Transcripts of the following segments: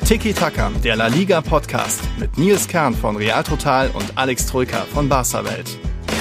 Tiki Taka, der La Liga Podcast mit Nils Kern von Real Total und Alex Troika von Barca Welt.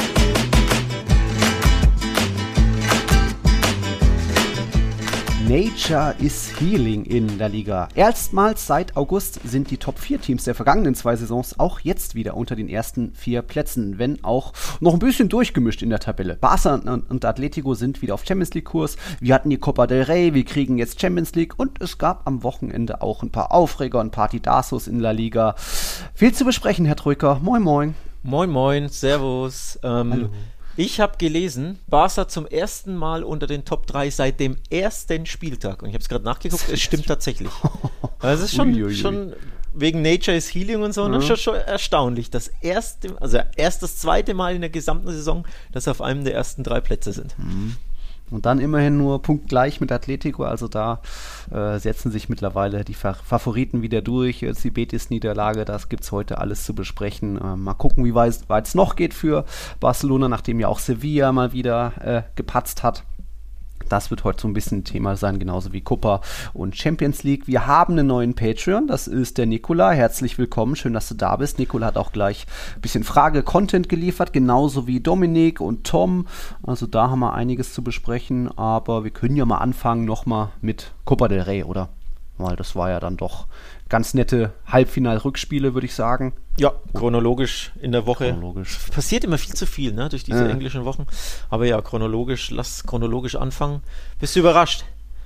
Nature is Healing in der Liga. Erstmals seit August sind die Top-4-Teams der vergangenen 2 Saisons auch jetzt wieder unter den ersten 4 Plätzen, wenn auch noch ein bisschen durchgemischt in der Tabelle. Barca und Atletico sind wieder auf Champions League-Kurs. Wir hatten die Copa del Rey, wir kriegen jetzt Champions League und es gab am Wochenende auch ein paar Aufreger und Partidazos in der Liga. Viel zu besprechen, Herr Troika. Moin, moin. Moin, moin. Servus. Hallo. Ich habe gelesen, Barca zum ersten Mal unter den Top 3 seit dem ersten Spieltag. Und ich habe es gerade nachgeguckt, es stimmt tatsächlich. Also es ist schon wegen Nature is Healing und so, schon erstaunlich. Das erst das zweite Mal in der gesamten Saison, dass sie auf einem der ersten 3 Plätze sind. Und dann immerhin nur punktgleich mit Atletico, also da setzen sich mittlerweile die Favoriten wieder durch. Jetzt die Betis-Niederlage, das gibt es heute alles zu besprechen. Mal gucken, wie weit es noch geht für Barcelona, nachdem ja auch Sevilla mal wieder gepatzt hat. Das wird heute so ein bisschen Thema sein, genauso wie Copa und Champions League. Wir haben einen neuen Patreon, das ist der Nikola. Herzlich willkommen, schön, dass du da bist. Nikola hat auch gleich ein bisschen Frage-Content geliefert, genauso wie Dominik und Tom. Also da haben wir einiges zu besprechen, aber wir können ja mal anfangen nochmal mit Copa del Rey, oder? Weil das war ja dann doch ganz nette Halbfinal-Rückspiele, würde ich sagen. Ja, chronologisch in der Woche. Passiert immer viel zu viel, ne, durch diese englischen Wochen. Aber ja, lass chronologisch anfangen. Bist du überrascht?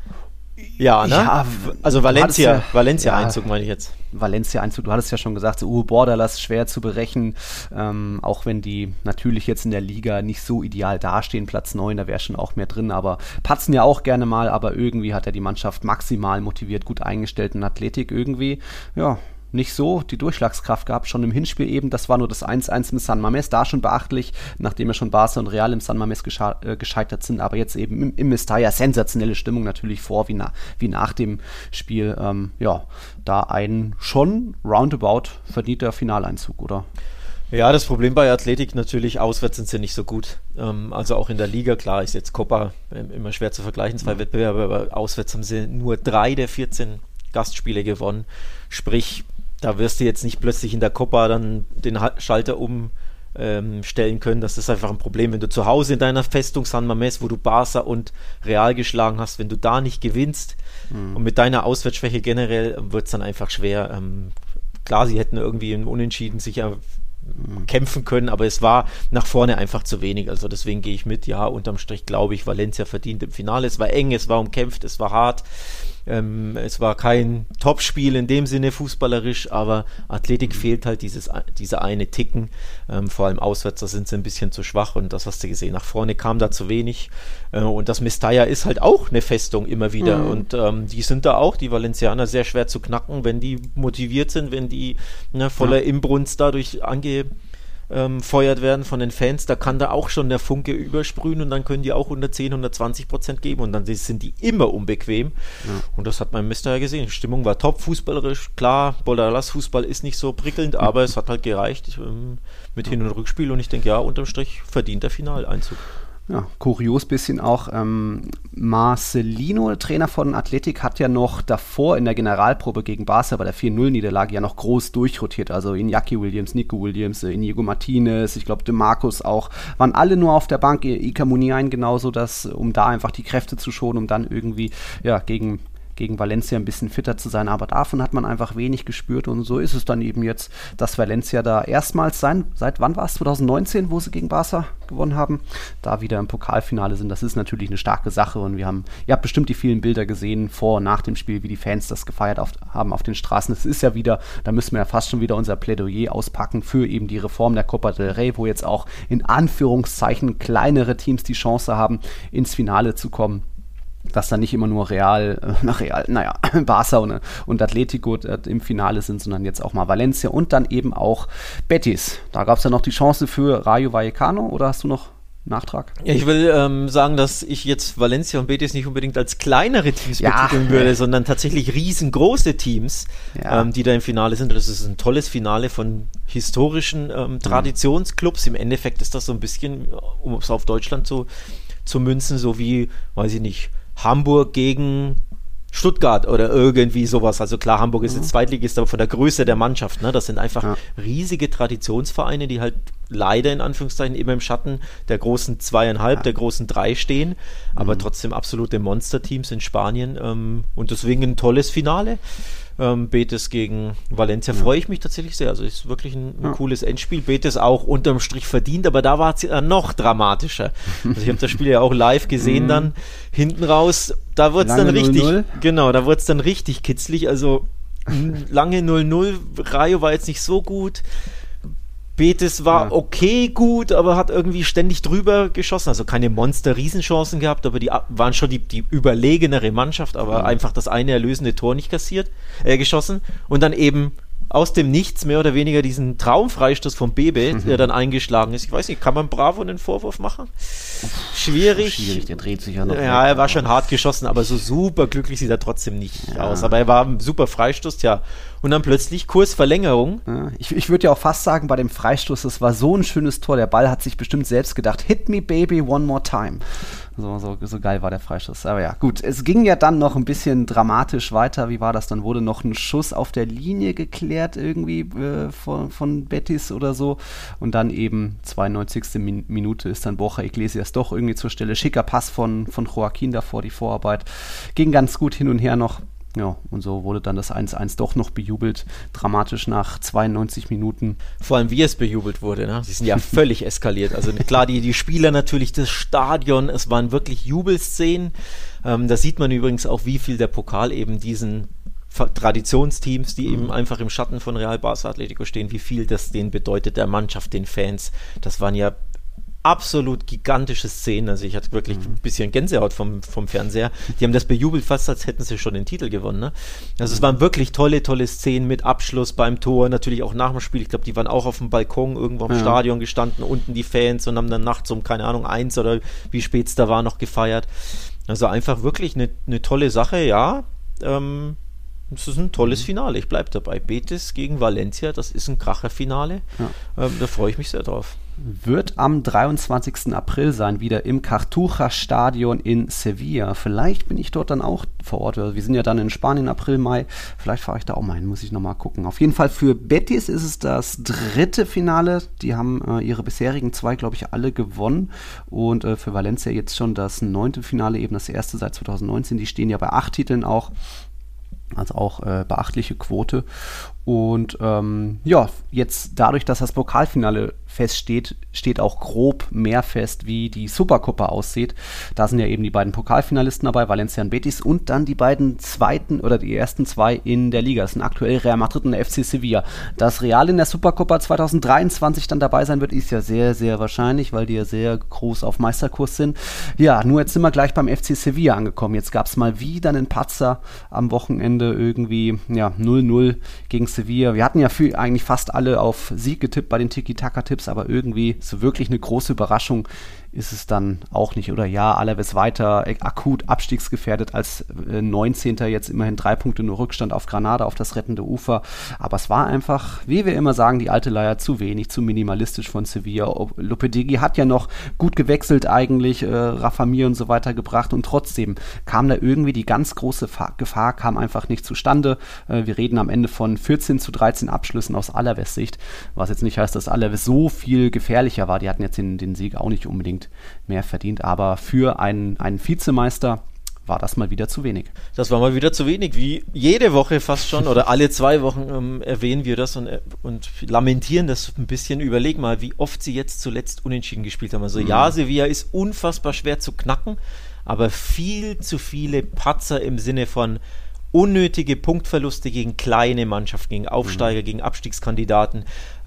Ja, ne? Ja, also Valencia-Einzug meine ich jetzt. Valencia-Einzug, du hattest ja schon gesagt, so Borderlass schwer zu berechnen, auch wenn die natürlich jetzt in der Liga nicht so ideal dastehen, Platz 9, da wäre schon auch mehr drin, aber patzen ja auch gerne mal, aber irgendwie hat er die Mannschaft maximal motiviert, gut eingestellt und Athletik irgendwie, ja, nicht so die Durchschlagskraft gehabt, schon im Hinspiel eben, das war nur das 1-1 mit San Mamés, da schon beachtlich, nachdem ja schon Barca und Real im San Mamés gescheitert sind, aber jetzt eben im Mestalla, sensationelle Stimmung natürlich vor wie nach dem Spiel, da ein schon roundabout verdienter Finaleinzug, oder? Ja, das Problem bei Athletik natürlich, auswärts sind sie nicht so gut. Also auch in der Liga, klar ist jetzt Copa immer schwer zu vergleichen, 2 Wettbewerbe, aber auswärts haben sie nur 3 der 14 Gastspiele gewonnen, sprich, da wirst du jetzt nicht plötzlich in der Copa dann den Schalter umstellen können. Das ist einfach ein Problem. Wenn du zu Hause in deiner Festung San Mamés, wo du Barca und Real geschlagen hast, wenn du da nicht gewinnst und mit deiner Auswärtsschwäche generell, wird es dann einfach schwer. Klar, sie hätten irgendwie im Unentschieden sicher kämpfen können, aber es war nach vorne einfach zu wenig. Also deswegen gehe ich mit. Ja, unterm Strich glaube ich, Valencia verdient im Finale. Es war eng, es war umkämpft, es war hart. Es war kein Topspiel in dem Sinne fußballerisch, aber Athletik fehlt halt dieser eine Ticken, vor allem auswärts, da sind sie ein bisschen zu schwach und das hast du gesehen, nach vorne kam da zu wenig und das Mestalla ist halt auch eine Festung immer wieder und die sind da auch, die Valencianer, sehr schwer zu knacken, wenn die motiviert sind, wenn die voller Inbrunst dadurch feuert werden von den Fans, da kann da auch schon der Funke übersprühen und dann können die auch 110, 120% geben und dann sind die immer unbequem und das hat man im Mester ja gesehen. Die Stimmung war top, fußballerisch, klar, Bordalas-Fußball ist nicht so prickelnd, aber es hat halt gereicht mit Hin- und Rückspiel und ich denke, ja, unterm Strich verdient der Finaleinzug. Ja, kurios bisschen auch. Marcelino, der Trainer von Athletik, hat ja noch davor in der Generalprobe gegen Barca bei der 4-0-Niederlage ja noch groß durchrotiert. Also Iñaki Williams, Nico Williams, Inigo Martinez, ich glaube De Marcos auch, waren alle nur auf der Bank, Iker Muniain genauso, um da einfach die Kräfte zu schonen, um dann irgendwie gegen Valencia ein bisschen fitter zu sein, aber davon hat man einfach wenig gespürt und so ist es dann eben jetzt, dass Valencia da erstmals seit wann war es, 2019, wo sie gegen Barca gewonnen haben, da wieder im Pokalfinale sind. Das ist natürlich eine starke Sache und ihr habt bestimmt die vielen Bilder gesehen, vor und nach dem Spiel, wie die Fans das gefeiert haben auf den Straßen. Es ist ja wieder, da müssen wir ja fast schon wieder unser Plädoyer auspacken für eben die Reform der Copa del Rey, wo jetzt auch in Anführungszeichen kleinere Teams die Chance haben, ins Finale zu kommen. Dass da nicht immer nur Barca und Atletico im Finale sind, sondern jetzt auch mal Valencia und dann eben auch Betis. Da gab es ja noch die Chance für Rayo Vallecano, oder hast du noch Nachtrag? Ja, ich will sagen, dass ich jetzt Valencia und Betis nicht unbedingt als kleinere Teams betiteln würde, sondern tatsächlich riesengroße Teams, die da im Finale sind. Das ist ein tolles Finale von historischen Traditionsclubs. Im Endeffekt ist das so ein bisschen, um es auf Deutschland zu münzen, so wie, weiß ich nicht, Hamburg gegen Stuttgart oder irgendwie sowas. Also klar, Hamburg ist jetzt Zweitligist, aber von der Größe der Mannschaft, ne? Das sind einfach riesige Traditionsvereine, die halt leider in Anführungszeichen immer im Schatten der großen 2,5, der großen 3 stehen, aber trotzdem absolute Monsterteams in Spanien und deswegen ein tolles Finale. Betis gegen Valencia freue ich mich tatsächlich sehr. Also ist wirklich ein cooles Endspiel. Betis auch unterm Strich verdient, aber da war es ja noch dramatischer. Also ich habe das Spiel ja auch live gesehen dann hinten raus. Da wurde es dann richtig, 0-0. genau, da wurde es dann richtig kitzlig. Also lange 0-0. Rayo war jetzt nicht so gut. Betis war okay gut, aber hat irgendwie ständig drüber geschossen. Also keine Monster-Riesenchancen gehabt, aber die waren schon die überlegenere Mannschaft, aber einfach das eine erlösende Tor nicht geschossen. Und dann eben aus dem Nichts mehr oder weniger diesen Traumfreistoß von Bebe, der dann eingeschlagen ist. Ich weiß nicht, kann man Bravo einen Vorwurf machen? Schwierig, der dreht sich ja noch. Ja, er war schon hart geschossen, aber so super glücklich sieht er trotzdem nicht aus. Aber er war ein super Freistoß, und dann plötzlich Kursverlängerung. Ja, ich würde ja auch fast sagen, bei dem Freistoß, das war so ein schönes Tor, der Ball hat sich bestimmt selbst gedacht, hit me baby one more time. So geil war der Freistoß. Aber ja, gut, es ging ja dann noch ein bisschen dramatisch weiter. Wie war das? Dann wurde noch ein Schuss auf der Linie geklärt irgendwie von Betis oder so. Und dann eben 92. Minute ist dann Borja Iglesias doch irgendwie zur Stelle. Schicker Pass von Joaquin davor, die Vorarbeit. Ging ganz gut hin und her noch. Ja, und so wurde dann das 1-1 doch noch bejubelt, dramatisch nach 92 Minuten. Vor allem, wie es bejubelt wurde, ne? Sie sind ja völlig eskaliert. Also klar, die Spieler natürlich, das Stadion, es waren wirklich Jubelszenen. Da sieht man übrigens auch, wie viel der Pokal eben diesen Traditionsteams, die eben einfach im Schatten von Real Barça Atletico stehen, wie viel das denen bedeutet, der Mannschaft, den Fans. Das waren ja absolut gigantische Szenen, also ich hatte wirklich ein bisschen Gänsehaut vom Fernseher. Die haben das bejubelt fast, als hätten sie schon den Titel gewonnen. Ne? Also es waren wirklich tolle Szenen mit Abschluss beim Tor, natürlich auch nach dem Spiel. Ich glaube, die waren auch auf dem Balkon irgendwo im Stadion gestanden, unten die Fans und haben dann nachts um, keine Ahnung, 1 oder wie spät es da war, noch gefeiert. Also einfach wirklich eine tolle Sache, ja. Es ist ein tolles Finale, ich bleibe dabei. Betis gegen Valencia, das ist ein Kracherfinale. Da freue ich mich sehr drauf. Wird am 23. April sein, wieder im Cartuja-Stadion in Sevilla. Vielleicht bin ich dort dann auch vor Ort. Wir sind ja dann in Spanien, April, Mai. Vielleicht fahre ich da auch mal hin, muss ich nochmal gucken. Auf jeden Fall für Betis ist es das 3. Finale. Die haben ihre bisherigen 2, glaube ich, alle gewonnen. Und für Valencia jetzt schon das 9. Finale, eben das erste seit 2019. Die stehen ja bei 8 Titeln auch. Also auch beachtliche Quote. Und jetzt dadurch, dass das Pokalfinale feststeht, steht auch grob mehr fest, wie die Supercopa aussieht. Da sind ja eben die beiden Pokalfinalisten dabei, Valencia und Betis, und dann die beiden die ersten 2 in der Liga. Das sind aktuell Real Madrid und der FC Sevilla. Dass Real in der Supercopa 2023 dann dabei sein wird, ist ja sehr, sehr wahrscheinlich, weil die ja sehr groß auf Meisterkurs sind. Ja, nur jetzt sind wir gleich beim FC Sevilla angekommen. Jetzt gab es mal wieder einen Patzer am Wochenende, irgendwie 0-0 gegen Sevilla. Wir hatten ja eigentlich fast alle auf Sieg getippt bei den Tiki-Taka-Tipps, aber irgendwie so wirklich eine große Überraschung ist es dann auch nicht. Oder ja, Alaves weiter akut abstiegsgefährdet als 19. Jetzt immerhin 3 Punkte nur Rückstand auf Granada, auf das rettende Ufer. Aber es war einfach, wie wir immer sagen, die alte Leier zu wenig, zu minimalistisch von Sevilla. Lopetegui hat ja noch gut gewechselt eigentlich, Rafa Mir und so weiter gebracht, und trotzdem kam da irgendwie die ganz große Gefahr, kam einfach nicht zustande. Wir reden am Ende von 14-13 Abschlüssen aus Alaves Sicht, was jetzt nicht heißt, dass Alaves so viel gefährlicher war. Die hatten jetzt den Sieg auch nicht unbedingt mehr verdient, aber für einen Vizemeister war das mal wieder zu wenig. Das war mal wieder zu wenig, wie jede Woche fast schon, oder alle 2 Wochen erwähnen wir das und lamentieren das ein bisschen. Überleg mal, wie oft sie jetzt zuletzt unentschieden gespielt haben. Also ja, Sevilla ist unfassbar schwer zu knacken, aber viel zu viele Patzer im Sinne von unnötige Punktverluste gegen kleine Mannschaften, gegen Aufsteiger, gegen Abstiegskandidaten.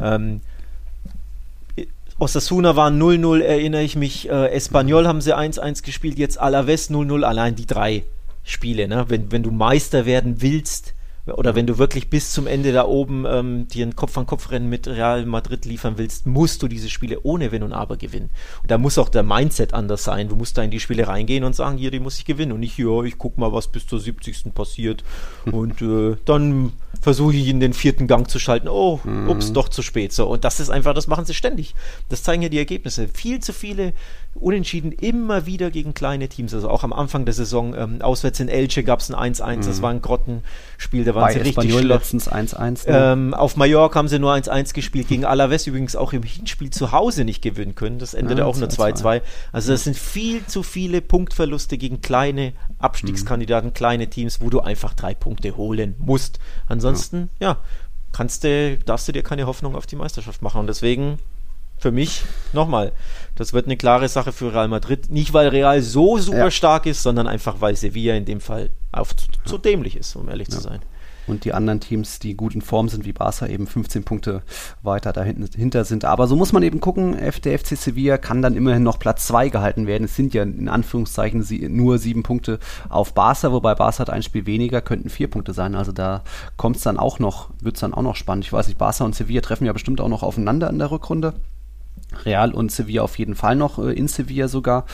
Osasuna waren 0-0, erinnere ich mich. Espanyol haben sie 1-1 gespielt, jetzt Alaves 0-0. Allein die 3 Spiele, ne? Wenn du Meister werden willst, oder wenn du wirklich bis zum Ende da oben dir ein Kopf-an-Kopf-Rennen mit Real Madrid liefern willst, musst du diese Spiele ohne Wenn und Aber gewinnen. Und da muss auch der Mindset anders sein. Du musst da in die Spiele reingehen und sagen, hier, die muss ich gewinnen. Und nicht, ja, ich guck mal, was bis zur 70. passiert. Und dann versuche ich in den 4. Gang zu schalten. Oh, ups, doch zu spät. So, und das ist einfach, das machen sie ständig. Das zeigen ja die Ergebnisse. Viel zu viele Unentschieden immer wieder gegen kleine Teams. Also auch am Anfang der Saison, auswärts in Elche gab es ein 1-1. Das war ein Grottenspiel. Da waren sie richtig schlecht. Letztens 1-1. Auf Mallorca haben sie nur 1-1 gespielt. Gegen Alaves übrigens auch im Hinspiel zu Hause nicht gewinnen können. Das endete auch nur 2-2. Also das sind viel zu viele Punktverluste gegen kleine Abstiegskandidaten, kleine Teams, wo du einfach 3 Punkte holen musst. Ansonsten, darfst du dir keine Hoffnung auf die Meisterschaft machen. Und deswegen für mich, nochmal, das wird eine klare Sache für Real Madrid. Nicht, weil Real so super stark ist, sondern einfach, weil Sevilla in dem Fall zu dämlich ist, um ehrlich zu sein. Und die anderen Teams, die gut in Form sind, wie Barca, eben 15 Punkte weiter dahinter sind. Aber so muss man eben gucken, der FC Sevilla kann dann immerhin noch Platz 2 gehalten werden. Es sind ja in Anführungszeichen nur 7 Punkte auf Barca, wobei Barca hat ein Spiel weniger, könnten 4 Punkte sein. Also da wird es dann auch noch spannend. Ich weiß nicht, Barca und Sevilla treffen ja bestimmt auch noch aufeinander in der Rückrunde. Real und Sevilla auf jeden Fall noch, in Sevilla sogar.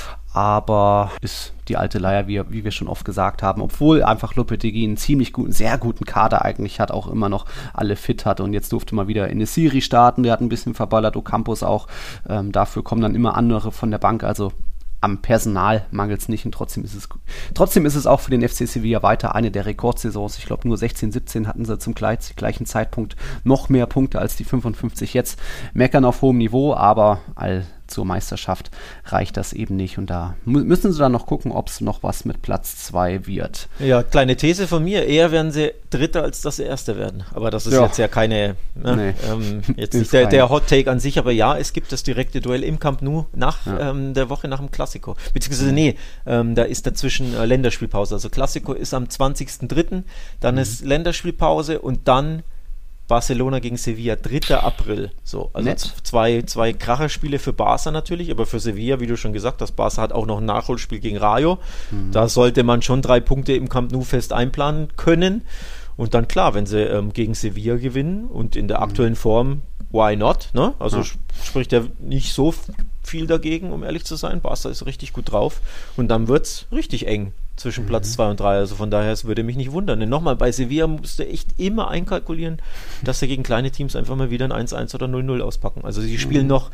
Aber ist die alte Leier, wie wir schon oft gesagt haben, obwohl einfach Lopetegui einen sehr guten Kader eigentlich hat, auch immer noch alle fit hat und jetzt durfte mal wieder Enesiri starten, der hat ein bisschen verballert, Ocampos auch, dafür kommen dann immer andere von der Bank, also am Personal mangelt es nicht und trotzdem ist es auch für den FC Sevilla weiter eine der Rekordsaisons. Ich glaube nur 16, 17 hatten sie zum gleichen Zeitpunkt noch mehr Punkte als die 55 jetzt. Meckern auf hohem Niveau, aber zur Meisterschaft reicht das eben nicht und da müssen sie dann noch gucken, ob es noch was mit Platz 2 wird. Ja, kleine These von mir, eher werden sie Dritter, als dass sie Erster werden. Aber das ist jetzt ja keine, jetzt nicht der Hot Take an sich, aber ja, es gibt das direkte Duell im Camp Nou der Woche nach dem Klassiko. Beziehungsweise da ist dazwischen Länderspielpause. Also Klassiko ist am 20.03., dann ist Länderspielpause und dann Barcelona gegen Sevilla, 3. April. So, also zwei Kracherspiele für Barca natürlich, aber für Sevilla, wie du schon gesagt hast, Barca hat auch noch ein Nachholspiel gegen Rayo. Da sollte man schon 3 Punkte im Camp Nou fest einplanen können. Und dann klar, wenn sie gegen Sevilla gewinnen und in der aktuellen Form, why not? Ne? Also spricht ja nicht so viel dagegen, um ehrlich zu sein. Barca ist richtig gut drauf und dann wird es richtig eng zwischen Platz 2 und 3, also von daher, es würde mich nicht wundern. Denn nochmal, bei Sevilla musst du echt immer einkalkulieren, dass sie gegen kleine Teams einfach mal wieder ein 1-1 oder 0-0 auspacken. Also sie spielen noch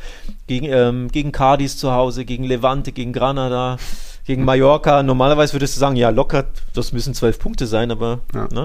gegen Cadiz zu Hause, gegen Levante, gegen Granada, gegen Mallorca. Normalerweise würdest du sagen, ja locker, das müssen 12 Punkte sein, aber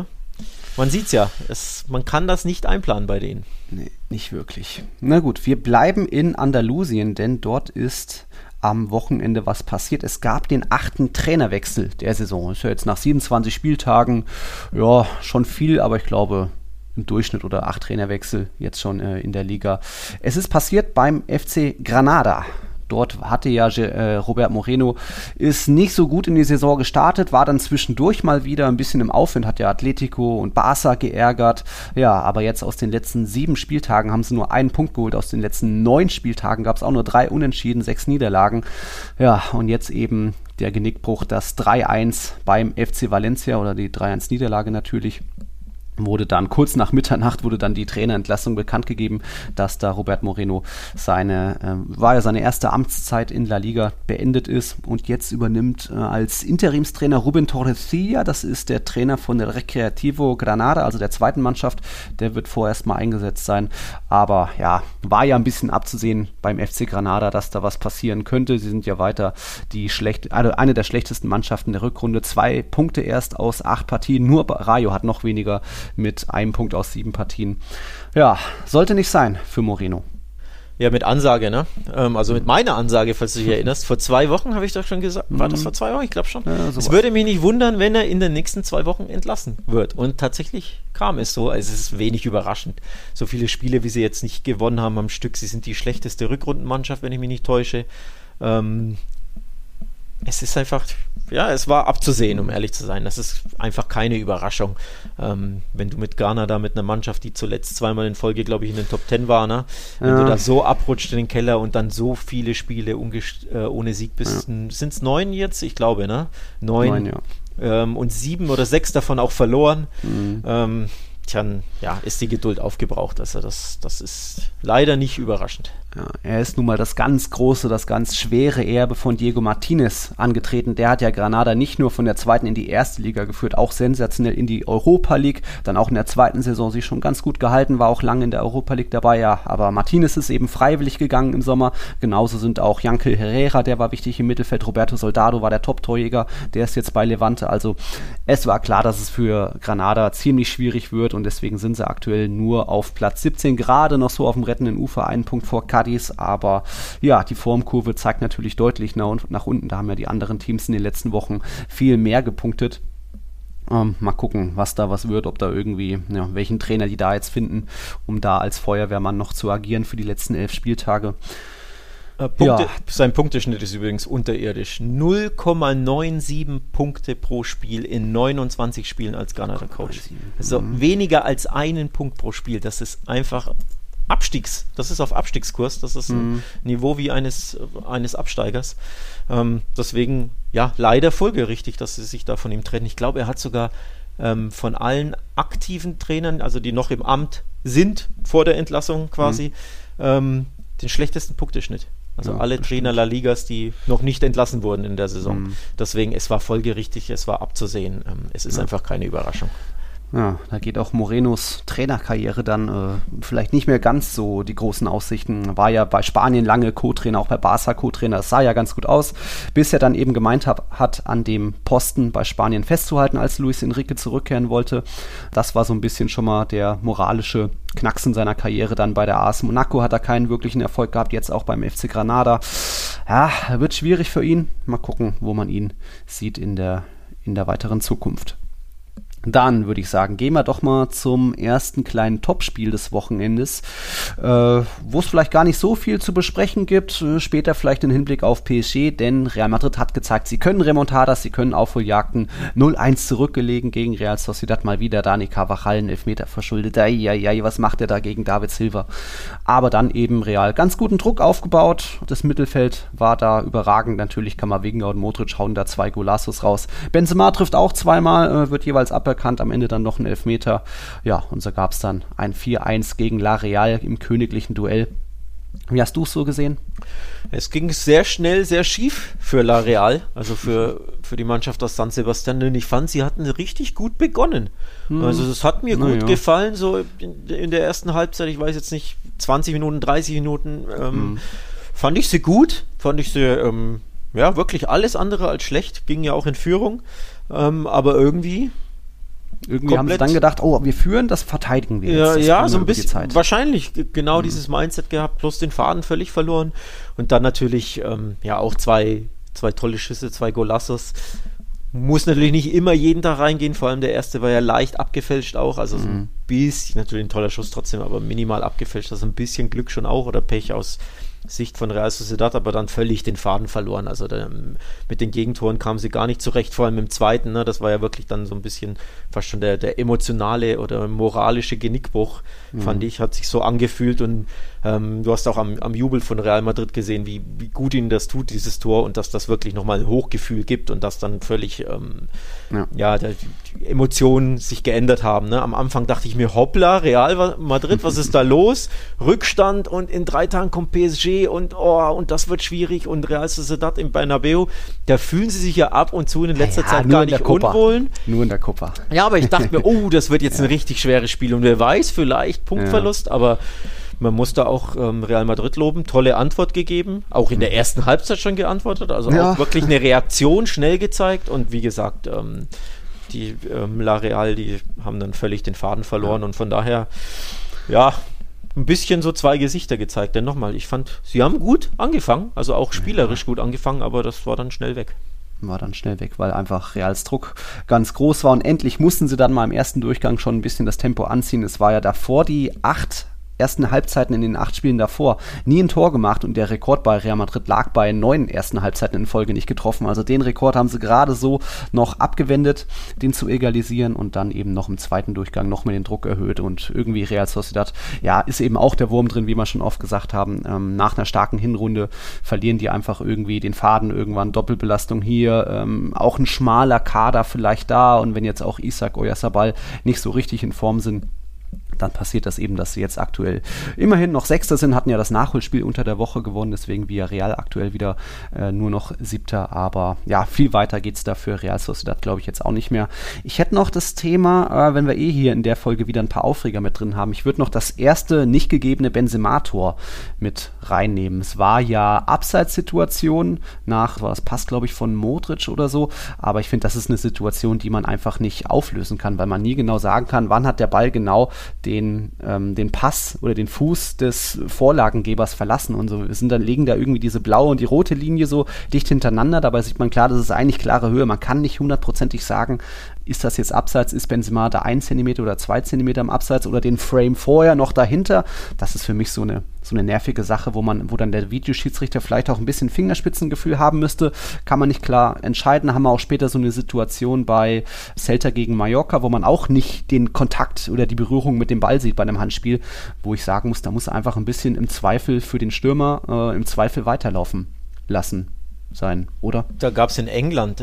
man sieht's ja, man kann das nicht einplanen bei denen. Nee, nicht wirklich. Na gut, wir bleiben in Andalusien, denn dort ist am Wochenende was passiert. Es gab den 8. Trainerwechsel der Saison. Ist ja jetzt nach 27 Spieltagen, schon viel, aber ich glaube im Durchschnitt oder 8 Trainerwechsel jetzt schon in der Liga. Es ist passiert beim FC Granada. Dort hatte ja Robert Moreno, ist nicht so gut in die Saison gestartet, war dann zwischendurch mal wieder ein bisschen im Aufwind, hat ja Atletico und Barca geärgert. Ja, aber jetzt aus den letzten 7 Spieltagen haben sie nur einen Punkt geholt. Aus den letzten 9 Spieltagen gab es auch nur 3 Unentschieden, 6 Niederlagen. Ja, und jetzt eben der Genickbruch, das 3-1 beim FC Valencia oder die 3-1-Niederlage natürlich. Wurde dann kurz nach Mitternacht die Trainerentlassung bekannt gegeben, dass da Robert Moreno seine erste Amtszeit in La Liga beendet ist und jetzt übernimmt als Interimstrainer Rubén Torrecilla, das ist der Trainer von der Recreativo Granada, also der zweiten Mannschaft, der wird vorerst mal eingesetzt sein, aber ja, war ja ein bisschen abzusehen beim FC Granada, dass da was passieren könnte. Sie sind ja weiter eine der schlechtesten Mannschaften der Rückrunde, 2 Punkte erst aus 8 Partien, nur Rayo hat noch weniger mit 1 Punkt aus 7 Partien. Ja, sollte nicht sein für Moreno. Ja, mit Ansage, ne? Also mit meiner Ansage, falls du dich erinnerst. Vor 2 Wochen habe ich doch schon gesagt. War das vor 2 Wochen? Ich glaube schon. Ja, es würde mich nicht wundern, wenn er in den nächsten 2 Wochen entlassen wird. Und tatsächlich kam es so. Also es ist wenig überraschend. So viele Spiele, wie sie jetzt nicht gewonnen haben am Stück. Sie sind die schlechteste Rückrundenmannschaft, wenn ich mich nicht täusche. Es ist einfach, es war abzusehen, um ehrlich zu sein. Das ist einfach keine Überraschung. Wenn du mit Granada, mit einer Mannschaft, die zuletzt 2-mal in Folge, glaube ich, in den Top 10 war, ne? Wenn du da so abrutscht in den Keller und dann so viele Spiele ohne Sieg bist, sind es 9 jetzt? Ich glaube, ne? 9, und 7 oder 6 davon auch verloren. Dann ist die Geduld aufgebraucht. Also das ist leider nicht überraschend. Ja, er ist nun mal das ganz große, das ganz schwere Erbe von Diego Martinez angetreten. Der hat ja Granada nicht nur von der zweiten in die erste Liga geführt, auch sensationell in die Europa League, dann auch in der zweiten Saison sich schon ganz gut gehalten, war auch lange in der Europa League dabei, ja, aber Martinez ist eben freiwillig gegangen im Sommer. Genauso sind auch Yankel Herrera, der war wichtig im Mittelfeld, Roberto Soldado war der Top-Torjäger, der ist jetzt bei Levante. Also es war klar, dass es für Granada ziemlich schwierig wird und deswegen sind sie aktuell nur auf Platz 17, gerade noch so auf dem rettenden Ufer, einen Punkt vor Cadiz. Aber ja, die Formkurve zeigt natürlich deutlich nach unten. Da haben ja die anderen Teams in den letzten Wochen viel mehr gepunktet. Mal gucken, was wird, ob da irgendwie, welchen Trainer die da jetzt finden, um da als Feuerwehrmann noch zu agieren für die letzten 11 Spieltage. Sein Punkteschnitt ist übrigens unterirdisch. 0,97 Punkte pro Spiel in 29 Spielen als Granada-Coach. Also weniger als einen Punkt pro Spiel. Das ist einfach das ist auf Abstiegskurs, das ist ein Niveau wie eines Absteigers. Deswegen, leider folgerichtig, dass sie sich da von ihm trennen. Ich glaube, er hat sogar von allen aktiven Trainern, also die noch im Amt sind, vor der Entlassung quasi, den schlechtesten Punkteschnitt. Also alle Trainer La Ligas, die noch nicht entlassen wurden in der Saison. Deswegen, es war folgerichtig, es war abzusehen. Es ist einfach keine Überraschung. Ja, da geht auch Morenos Trainerkarriere dann vielleicht nicht mehr ganz so die großen Aussichten. War ja bei Spanien lange Co-Trainer, auch bei Barca Co-Trainer. Das sah ja ganz gut aus, bis er dann eben gemeint hat, an dem Posten bei Spanien festzuhalten, als Luis Enrique zurückkehren wollte. Das war so ein bisschen schon mal der moralische Knacks in seiner Karriere. Dann bei der AS Monaco hat er keinen wirklichen Erfolg gehabt, jetzt auch beim FC Granada. Ja, wird schwierig für ihn. Mal gucken, wo man ihn sieht in der weiteren Zukunft. Dann würde ich sagen, gehen wir doch mal zum ersten kleinen Topspiel des Wochenendes, wo es vielleicht gar nicht so viel zu besprechen gibt, später vielleicht im Hinblick auf PSG, denn Real Madrid hat gezeigt, sie können Remontadas, sie können Aufholjagden, 0-1 zurückgelegen gegen Real Sociedad, mal wieder Dani Carvajal einen Elfmeter verschuldet, was macht er da gegen David Silva? Aber dann eben Real ganz guten Druck aufgebaut, das Mittelfeld war da überragend, natürlich Camavinga und Modric hauen da 2 Golazos raus, Benzema trifft auch zweimal, wird jeweils aberkannt, am Ende dann noch ein Elfmeter. Ja, und so gab es dann ein 4-1 gegen La Real im königlichen Duell. Wie hast du es so gesehen? Es ging sehr schnell, sehr schief für La Real, also für die Mannschaft aus San Sebastián. Und ich fand, sie hatten richtig gut begonnen. Also das hat mir gut gefallen, so in der ersten Halbzeit, ich weiß jetzt nicht, 20 Minuten, 30 Minuten, fand ich sie gut, wirklich alles andere als schlecht, ging ja auch in Führung, aber irgendwie haben sie dann gedacht, wir führen, das verteidigen wir jetzt. Ja, so ein bisschen, wahrscheinlich genau dieses Mindset gehabt, plus den Faden völlig verloren und dann natürlich auch zwei tolle Schüsse, 2 Golazos. Muss natürlich nicht immer jeden Tag reingehen, vor allem der erste war ja leicht abgefälscht auch, also so ein bisschen, natürlich ein toller Schuss trotzdem, aber minimal abgefälscht, also ein bisschen Glück schon auch oder Pech aus Sicht von Real Sociedad, aber dann völlig den Faden verloren. Also mit den Gegentoren kamen sie gar nicht zurecht, vor allem im zweiten. Ne? Das war ja wirklich dann so ein bisschen fast schon der emotionale oder moralische Genickbruch, fand ich, hat sich so angefühlt und du hast auch am Jubel von Real Madrid gesehen, wie gut ihnen das tut, dieses Tor und dass das wirklich nochmal ein Hochgefühl gibt und dass dann völlig die Emotionen sich geändert haben. Ne? Am Anfang dachte ich mir, hoppla, Real Madrid, was ist da los? Rückstand und in 3 Tagen kommt PSG und das wird schwierig und Real Sociedad im Bernabeu, da fühlen sie sich ja ab und zu in letzter Zeit gar nicht unwohl. Nur in der Copa. Ja, aber ich dachte mir, das wird jetzt ein richtig schweres Spiel und wer weiß, vielleicht Punktverlust, aber man muss da auch Real Madrid loben, tolle Antwort gegeben, auch in der ersten Halbzeit schon geantwortet, also auch wirklich eine Reaktion schnell gezeigt und wie gesagt, die La Real, die haben dann völlig den Faden verloren und von daher, ein bisschen so 2 Gesichter gezeigt, denn nochmal, ich fand, sie haben gut angefangen, also auch spielerisch gut angefangen, aber das war dann schnell weg. Weil einfach Reals Druck ganz groß war und endlich mussten sie dann mal im ersten Durchgang schon ein bisschen das Tempo anziehen. Es war ja davor die 8 ersten Halbzeiten in den 8 Spielen davor nie ein Tor gemacht und der Rekord bei Real Madrid lag bei 9 ersten Halbzeiten in Folge nicht getroffen. Also den Rekord haben sie gerade so noch abgewendet, den zu egalisieren und dann eben noch im zweiten Durchgang noch mal den Druck erhöht und irgendwie Real Sociedad, ja, ist eben auch der Wurm drin, wie wir schon oft gesagt haben. Nach einer starken Hinrunde verlieren die einfach irgendwie den Faden irgendwann, Doppelbelastung hier, auch ein schmaler Kader vielleicht da und wenn jetzt auch Isaac Oyarzabal nicht so richtig in Form sind, dann passiert das eben, dass sie jetzt aktuell immerhin noch Sechster sind, hatten ja das Nachholspiel unter der Woche gewonnen, deswegen Villarreal aktuell wieder nur noch Siebter, aber ja, viel weiter geht's da für Real Sociedad, glaube ich, jetzt auch nicht mehr. Ich hätte noch das Thema, wenn wir hier in der Folge wieder ein paar Aufreger mit drin haben, ich würde noch das erste nicht gegebene Benzema-Tor mit reinnehmen. Es war ja Abseitssituation nach, das passt, glaube ich, von Modric oder so, aber ich finde, das ist eine Situation, die man einfach nicht auflösen kann, weil man nie genau sagen kann, wann hat der Ball genau den Pass oder den Fuß des Vorlagengebers verlassen und so. Legen da irgendwie diese blaue und die rote Linie so dicht hintereinander. Dabei sieht man klar, das ist eigentlich klare Höhe. Man kann nicht hundertprozentig sagen, ist das jetzt Abseits, ist Benzema da 1 Zentimeter oder 2 Zentimeter im Abseits oder den Frame vorher noch dahinter. Das ist für mich so eine nervige Sache, wo dann der Videoschiedsrichter vielleicht auch ein bisschen Fingerspitzengefühl haben müsste. Kann man nicht klar entscheiden. Haben wir auch später so eine Situation bei Celta gegen Mallorca, wo man auch nicht den Kontakt oder die Berührung mit dem Ball sieht bei einem Handspiel, wo ich sagen muss, da muss einfach ein bisschen im Zweifel für den Stürmer im Zweifel weiterlaufen lassen sein, oder? Da gab es in England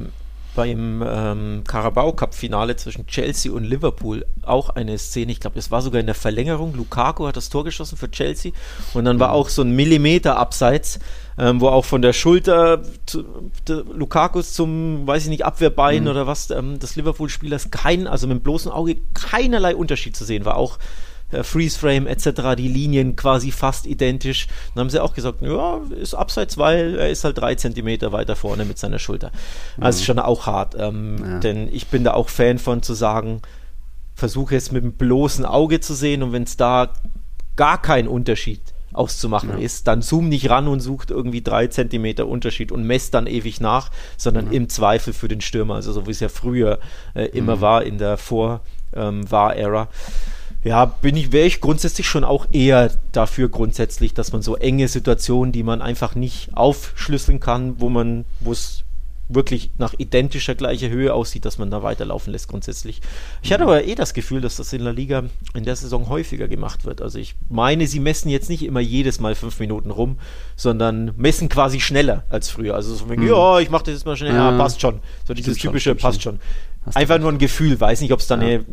beim Carabao-Cup-Finale zwischen Chelsea und Liverpool auch eine Szene, ich glaube, es war sogar in der Verlängerung, Lukaku hat das Tor geschossen für Chelsea und dann war auch so ein Millimeter Abseits, wo auch von der Schulter Lukakus zum, weiß ich nicht, Abwehrbein oder was, des Liverpool-Spielers also mit dem bloßen Auge keinerlei Unterschied zu sehen war, auch Freeze-Frame etc., die Linien quasi fast identisch. Dann haben sie auch gesagt, ja, ist Abseits, weil er ist halt 3 Zentimeter weiter vorne mit seiner Schulter. Also ist schon auch hart, denn ich bin da auch Fan von zu sagen, versuche es mit dem bloßen Auge zu sehen und wenn es da gar kein Unterschied auszumachen ist, dann zoom nicht ran und sucht irgendwie 3 Zentimeter Unterschied und messt dann ewig nach, sondern im Zweifel für den Stürmer, also so wie es ja früher immer war in der Vor-War-Ära. Ja, wäre ich grundsätzlich schon auch eher dafür grundsätzlich, dass man so enge Situationen, die man einfach nicht aufschlüsseln kann, wo es wirklich nach identischer gleicher Höhe aussieht, dass man da weiterlaufen lässt grundsätzlich. Ich hatte aber das Gefühl, dass das in La Liga in der Saison häufiger gemacht wird. Also ich meine, sie messen jetzt nicht immer jedes Mal 5 Minuten rum, sondern messen quasi schneller als früher. Also so ja, ich mache das jetzt mal schnell, ja, passt schon. So dieses typische, passt schon. Einfach nur ein Gefühl, weiß nicht, ob es da eine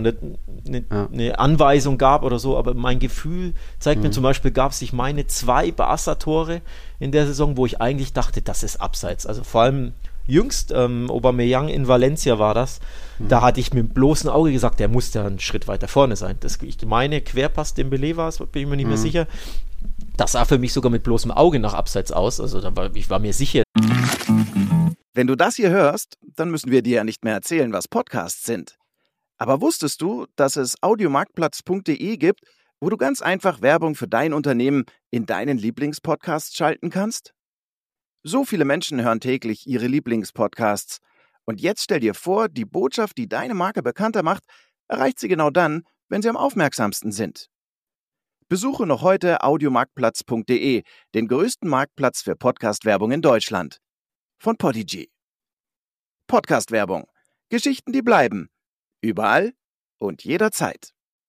Anweisung gab oder so, aber mein Gefühl zeigt mir zum Beispiel, gab es, ich meine, 2 Barca-Tore in der Saison, wo ich eigentlich dachte, das ist Abseits. Also vor allem jüngst, Aubameyang in Valencia war das, da hatte ich mit dem bloßen Auge gesagt, der muss ja einen Schritt weiter vorne sein. Ich meine, Querpass Dembélé war es, bin ich mir nicht mehr sicher. Das sah für mich sogar mit bloßem Auge nach Abseits aus, also ich war mir sicher. Wenn du das hier hörst, dann müssen wir dir ja nicht mehr erzählen, was Podcasts sind. Aber wusstest du, dass es audiomarktplatz.de gibt, wo du ganz einfach Werbung für dein Unternehmen in deinen Lieblingspodcasts schalten kannst? So viele Menschen hören täglich ihre Lieblingspodcasts. Und jetzt stell dir vor, die Botschaft, die deine Marke bekannter macht, erreicht sie genau dann, wenn sie am aufmerksamsten sind. Besuche noch heute audiomarktplatz.de, den größten Marktplatz für Podcast-Werbung in Deutschland. Von Podigy. Podcast-Werbung. Geschichten, die bleiben. Überall und jederzeit.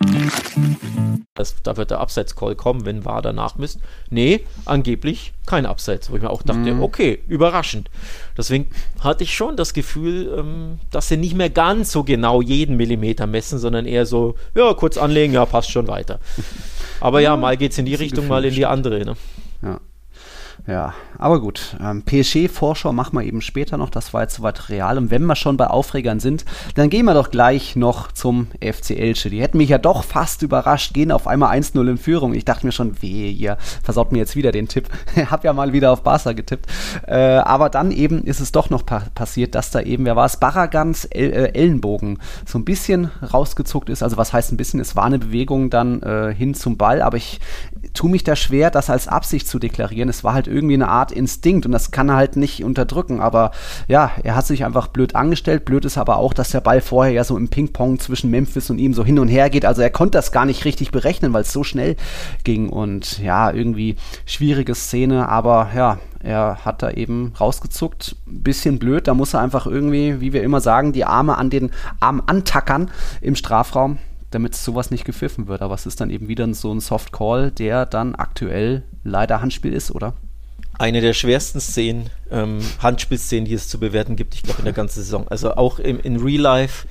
Da wird der Abseits-Call kommen, wenn VAR danach misst. Nee, angeblich kein Abseits. Wo ich mir auch dachte, okay, überraschend. Deswegen hatte ich schon das Gefühl, dass sie nicht mehr ganz so genau jeden Millimeter messen, sondern eher so, ja, kurz anlegen, ja, passt schon weiter. Aber ja, mal geht's in die Richtung, mal in die andere. Ne? Ja, aber gut. PSG-Vorschau machen wir eben später noch. Das war jetzt soweit Real. Und wenn wir schon bei Aufregern sind, dann gehen wir doch gleich noch zum FC Elche. Die hätten mich ja doch fast überrascht, gehen auf einmal 1-0 in Führung. Ich dachte mir schon, wehe, ihr versaut mir jetzt wieder den Tipp. Hab ja mal wieder auf Barca getippt. Aber dann eben ist es doch noch passiert, dass da eben, wer war es, Barragans Ellenbogen so ein bisschen rausgezuckt ist. Also was heißt ein bisschen? Es war eine Bewegung dann hin zum Ball, aber ich tue mich da schwer, das als Absicht zu deklarieren. Es war halt irgendwie eine Art Instinkt und das kann er halt nicht unterdrücken, aber ja, er hat sich einfach blöd angestellt. Blöd ist aber auch, dass der Ball vorher ja so im Ping-Pong zwischen Memphis und ihm so hin und her geht, also er konnte das gar nicht richtig berechnen, weil es so schnell ging und ja, irgendwie schwierige Szene, aber ja, er hat da eben rausgezuckt, bisschen blöd, da muss er einfach irgendwie, wie wir immer sagen, die Arme an den Arm antackern im Strafraum, damit sowas nicht gepfiffen wird. Aber es ist dann eben wieder so ein Soft Call, der dann aktuell leider Handspiel ist, oder? Eine der schwersten Szenen, Handspielszenen, die es zu bewerten gibt, ich glaube in der ganzen Saison. Also auch in Real Life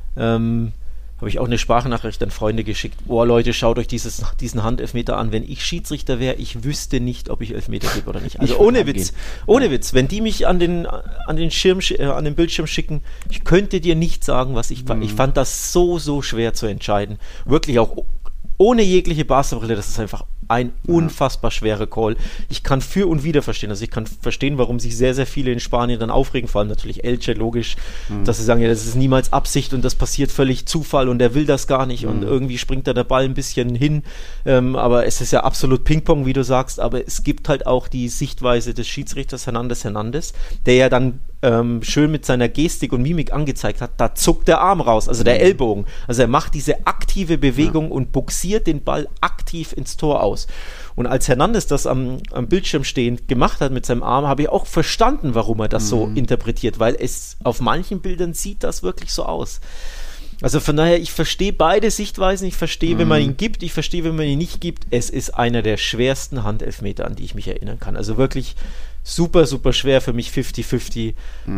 habe ich auch eine Sprachnachricht an Freunde geschickt. Oh Leute, schaut euch diesen Handelfmeter an. Wenn ich Schiedsrichter wäre, ich wüsste nicht, ob ich Elfmeter gebe oder nicht. Also ohne Witz. Ohne Witz. Wenn die mich an den Bildschirm schicken, ich könnte dir nicht sagen, was ich fand. Ich fand das so schwer zu entscheiden. Wirklich auch ohne jegliche Basketballbrille, das ist einfach ein unfassbar schwerer Call. Ich kann für und wider verstehen. Also ich kann verstehen, warum sich sehr, sehr viele in Spanien dann aufregen, vor allem natürlich Elche, logisch, dass sie sagen, ja, das ist niemals Absicht und das passiert völlig Zufall und der will das gar nicht und irgendwie springt da der Ball ein bisschen hin. Aber es ist ja absolut Ping-Pong, wie du sagst, aber es gibt halt auch die Sichtweise des Schiedsrichters Hernandez, der ja dann schön mit seiner Gestik und Mimik angezeigt hat, da zuckt der Arm raus, also der Ellbogen. Also er macht diese aktive Bewegung und buxiert den Ball aktiv ins Tor aus. Und als Hernandez das am Bildschirm stehend gemacht hat mit seinem Arm, habe ich auch verstanden, warum er das so interpretiert, weil es auf manchen Bildern sieht das wirklich so aus. Also von daher, ich verstehe beide Sichtweisen, ich verstehe, wenn man ihn gibt, ich verstehe, wenn man ihn nicht gibt. Es ist einer der schwersten Handelfmeter, an die ich mich erinnern kann. Also wirklich super schwer für mich, 50-50.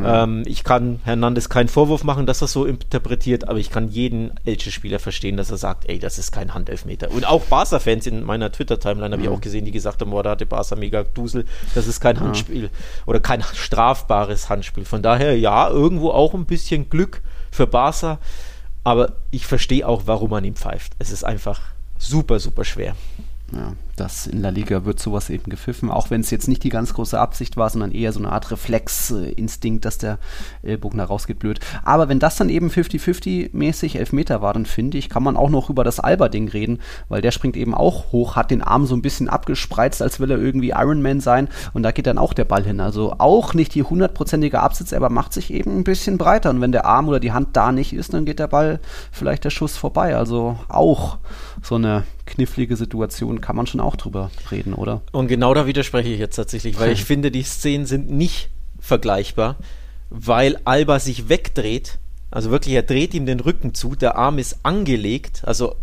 Ich kann Hernandez keinen Vorwurf machen, dass er so interpretiert, aber ich kann jeden Elche-Spieler verstehen, dass er sagt, ey, das ist kein Handelfmeter. Und auch Barca-Fans in meiner Twitter-Timeline habe ich auch gesehen, die gesagt haben, da hatte Barca mega Dusel, das ist kein Handspiel oder kein strafbares Handspiel. Von daher, ja, irgendwo auch ein bisschen Glück für Barca, aber ich verstehe auch, warum man ihn pfeift. Es ist einfach super schwer. Ja, das in La Liga wird sowas eben gepfiffen, auch wenn es jetzt nicht die ganz große Absicht war, sondern eher so eine Art Reflexinstinkt, dass der Ellbogen da rausgeht, blöd. Aber wenn das dann eben 50-50-mäßig Elfmeter war, dann finde ich, kann man auch noch über das Alba-Ding reden, weil der springt eben auch hoch, hat den Arm so ein bisschen abgespreizt, als will er irgendwie Ironman sein und da geht dann auch der Ball hin. Also auch nicht die 100%ige Absitz, aber macht sich eben ein bisschen breiter und wenn der Arm oder die Hand da nicht ist, dann geht der Ball vielleicht der Schuss vorbei. Also auch so eine knifflige Situation, kann man schon auch drüber reden, oder? Und genau da widerspreche ich jetzt tatsächlich, weil ich finde, die Szenen sind nicht vergleichbar, weil Alba sich wegdreht, also wirklich, er dreht ihm den Rücken zu, der Arm ist angelegt, also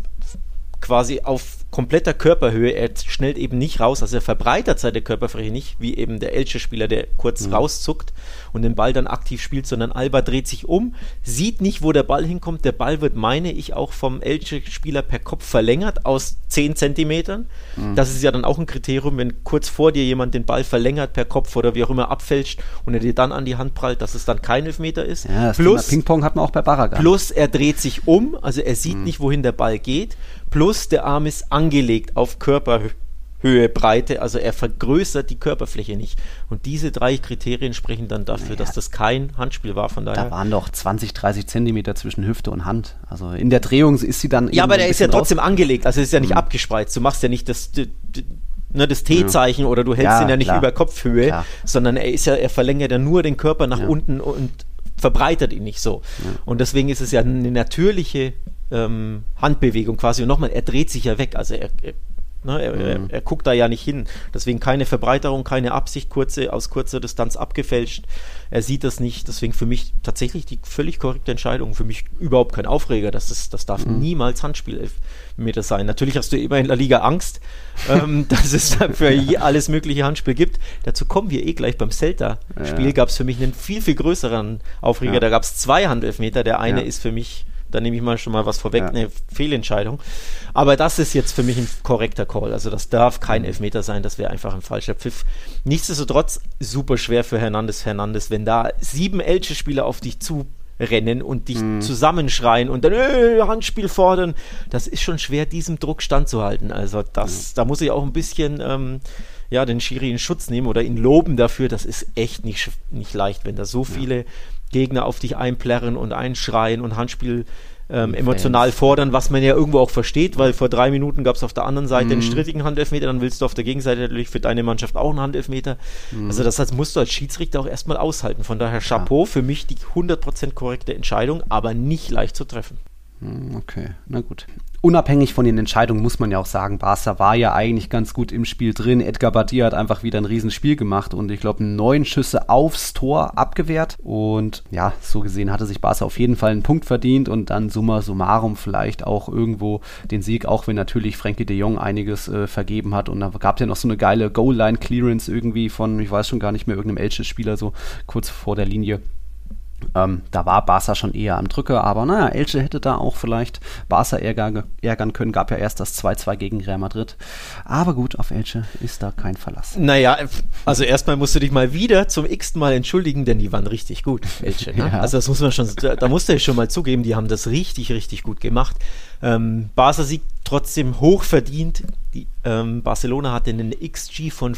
quasi auf kompletter Körperhöhe, er schnellt eben nicht raus, also er verbreitert seine Körperfläche nicht, wie eben der Elche-Spieler, der kurz rauszuckt und den Ball dann aktiv spielt, sondern Alba dreht sich um, sieht nicht, wo der Ball hinkommt, der Ball wird, meine ich, auch vom Elche-Spieler per Kopf verlängert aus 10 Zentimetern. Das ist ja dann auch ein Kriterium, wenn kurz vor dir jemand den Ball verlängert per Kopf oder wie auch immer abfälscht und er dir dann an die Hand prallt, dass es dann kein Elfmeter ist. Ja, das plus Ping-Pong hat man auch bei Barragan. Plus er dreht sich um, also er sieht nicht, wohin der Ball geht, plus der Arm ist angelegt auf Körperhöhe, Breite, also er vergrößert die Körperfläche nicht. Und diese 3 Kriterien sprechen dann dafür, dass das kein Handspiel war, von daher. Da waren doch 20-30 Zentimeter zwischen Hüfte und Hand. Also in der Drehung ist sie dann... Ja, aber der ist ja trotzdem angelegt, also ist ja nicht abgespreizt. Du machst ja nicht das T-Zeichen oder du hältst ihn ja nicht über Kopfhöhe, sondern er verlängert ja nur den Körper nach unten und verbreitert ihn nicht so. Ja. Und deswegen ist es ja eine natürliche Handbewegung quasi. Und nochmal, er dreht sich ja weg, also er guckt da ja nicht hin. Deswegen keine Verbreiterung, keine Absicht, aus kurzer Distanz abgefälscht. Er sieht das nicht. Deswegen für mich tatsächlich die völlig korrekte Entscheidung. Für mich überhaupt kein Aufreger. Das darf niemals Handspielmeter sein. Natürlich hast du immer in La Liga Angst, dass es für alles mögliche Handspiel gibt. Dazu kommen wir gleich beim Celta-Spiel. Gab es für mich einen viel, viel größeren Aufreger. Da gab es 2 Handelfmeter. Der eine ist für mich, da nehme ich mal schon mal was vorweg, eine Fehlentscheidung. Aber das ist jetzt für mich ein korrekter Call. Also das darf kein Elfmeter sein, das wäre einfach ein falscher Pfiff. Nichtsdestotrotz super schwer für Hernandez, wenn da 7 Elche-Spieler auf dich zurennen und dich zusammenschreien und dann Handspiel fordern. Das ist schon schwer, diesem Druck standzuhalten. Also da muss ich auch ein bisschen den Schiri in Schutz nehmen oder ihn loben dafür. Das ist echt nicht leicht, wenn da so viele Gegner auf dich einplärren und einschreien und Handspiel emotional fordern, was man ja irgendwo auch versteht, weil vor 3 Minuten gab es auf der anderen Seite einen strittigen Handelfmeter, dann willst du auf der Gegenseite natürlich für deine Mannschaft auch einen Handelfmeter. Also das musst du als Schiedsrichter auch erstmal aushalten. Von daher Chapeau, für mich die 100% korrekte Entscheidung, aber nicht leicht zu treffen. Okay, na gut. Unabhängig von den Entscheidungen muss man ja auch sagen, Barca war ja eigentlich ganz gut im Spiel drin. Edgar Badia hat einfach wieder ein Riesenspiel gemacht und ich glaube 9 Schüsse aufs Tor abgewehrt. Und ja, so gesehen hatte sich Barca auf jeden Fall einen Punkt verdient und dann summa summarum vielleicht auch irgendwo den Sieg, auch wenn natürlich Frenkie de Jong einiges vergeben hat. Und da gab es ja noch so eine geile Goal-Line-Clearance irgendwie von, ich weiß schon gar nicht mehr, irgendeinem Elche-Spieler so kurz vor der Linie. Da war Barca schon eher am Drücker, aber naja, Elche hätte da auch vielleicht Barca ärgern können, gab ja erst das 2-2 gegen Real Madrid, aber gut, auf Elche ist da kein Verlass. Naja, also erstmal musst du dich mal wieder zum x-ten Mal entschuldigen, denn die waren richtig gut, Elche, ne? Ja. Also das muss man schon, da musst du ja schon mal zugeben, die haben das richtig, richtig gut gemacht. Barca Sieg trotzdem hoch verdient. Barcelona hatte einen XG von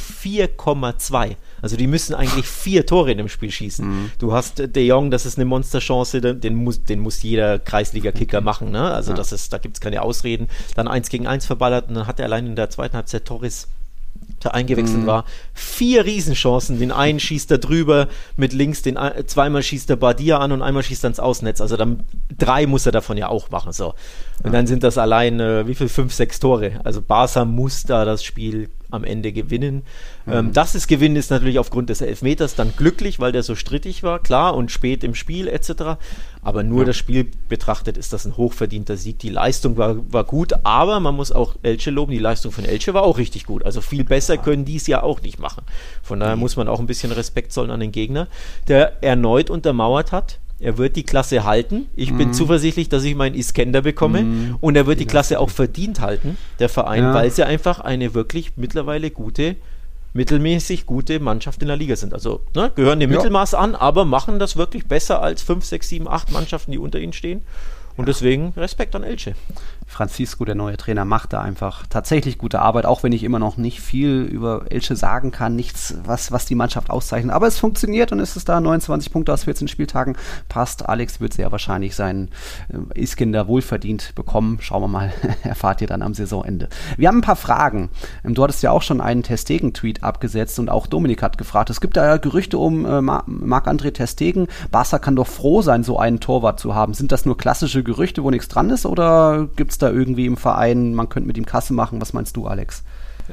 4,2. Also die müssen eigentlich 4 Tore in dem Spiel schießen. Du hast De Jong, das ist eine Monsterchance, den muss jeder Kreisliga-Kicker machen. Ne? Also da gibt es keine Ausreden. Dann 1-gegen-1 verballert und dann hat er allein in der zweiten Halbzeit Torres, der eingewechselt war, 4 Riesenchancen. Den einen schießt er drüber mit links, zweimal schießt er Badia an und einmal schießt er ins Außennetz. Also dann 3 muss er davon ja auch machen. So. Und dann sind das allein, 5, 6 Tore. Also Barca muss da das Spiel am Ende gewinnen. Dass es gewinnen ist natürlich aufgrund des Elfmeters dann glücklich, weil der so strittig war, klar, und spät im Spiel etc. Aber nur das Spiel betrachtet ist das ein hochverdienter Sieg. Die Leistung war gut, aber man muss auch Elche loben, die Leistung von Elche war auch richtig gut. Also viel besser können die es ja auch nicht machen. Von daher muss man auch ein bisschen Respekt zollen an den Gegner, der erneut untermauert hat. Er wird die Klasse halten. Ich bin zuversichtlich, dass ich meinen Iskender bekomme. Und er wird die Klasse auch verdient halten, der Verein, weil sie einfach eine wirklich mittlerweile mittelmäßig gute Mannschaft in der Liga sind. Also gehören dem Mittelmaß an, aber machen das wirklich besser als 5, 6, 7, 8 Mannschaften, die unter ihnen stehen. Und deswegen Respekt an Elche. Francisco, der neue Trainer, macht da einfach tatsächlich gute Arbeit, auch wenn ich immer noch nicht viel über Elche sagen kann, nichts, was die Mannschaft auszeichnet. Aber es funktioniert und es ist da 29 Punkte aus 14 Spieltagen. Passt. Alex wird sehr wahrscheinlich seinen Iskender wohlverdient bekommen. Schauen wir mal, erfahrt ihr dann am Saisonende. Wir haben ein paar Fragen. Du hattest ja auch schon einen Ter Stegen-Tweet abgesetzt und auch Dominik hat gefragt. Es gibt da ja Gerüchte um Marc-André Ter Stegen. Barca kann doch froh sein, so einen Torwart zu haben. Sind das nur klassische Gerüchte, wo nichts dran ist, oder gibt es da irgendwie im Verein, man könnte mit ihm Kasse machen? Was meinst du, Alex?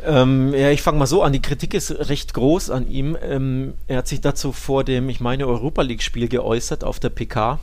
Ich fange mal so an. Die Kritik ist recht groß an ihm. Er hat sich dazu vor dem, ich meine, Europa-League-Spiel geäußert auf der PK,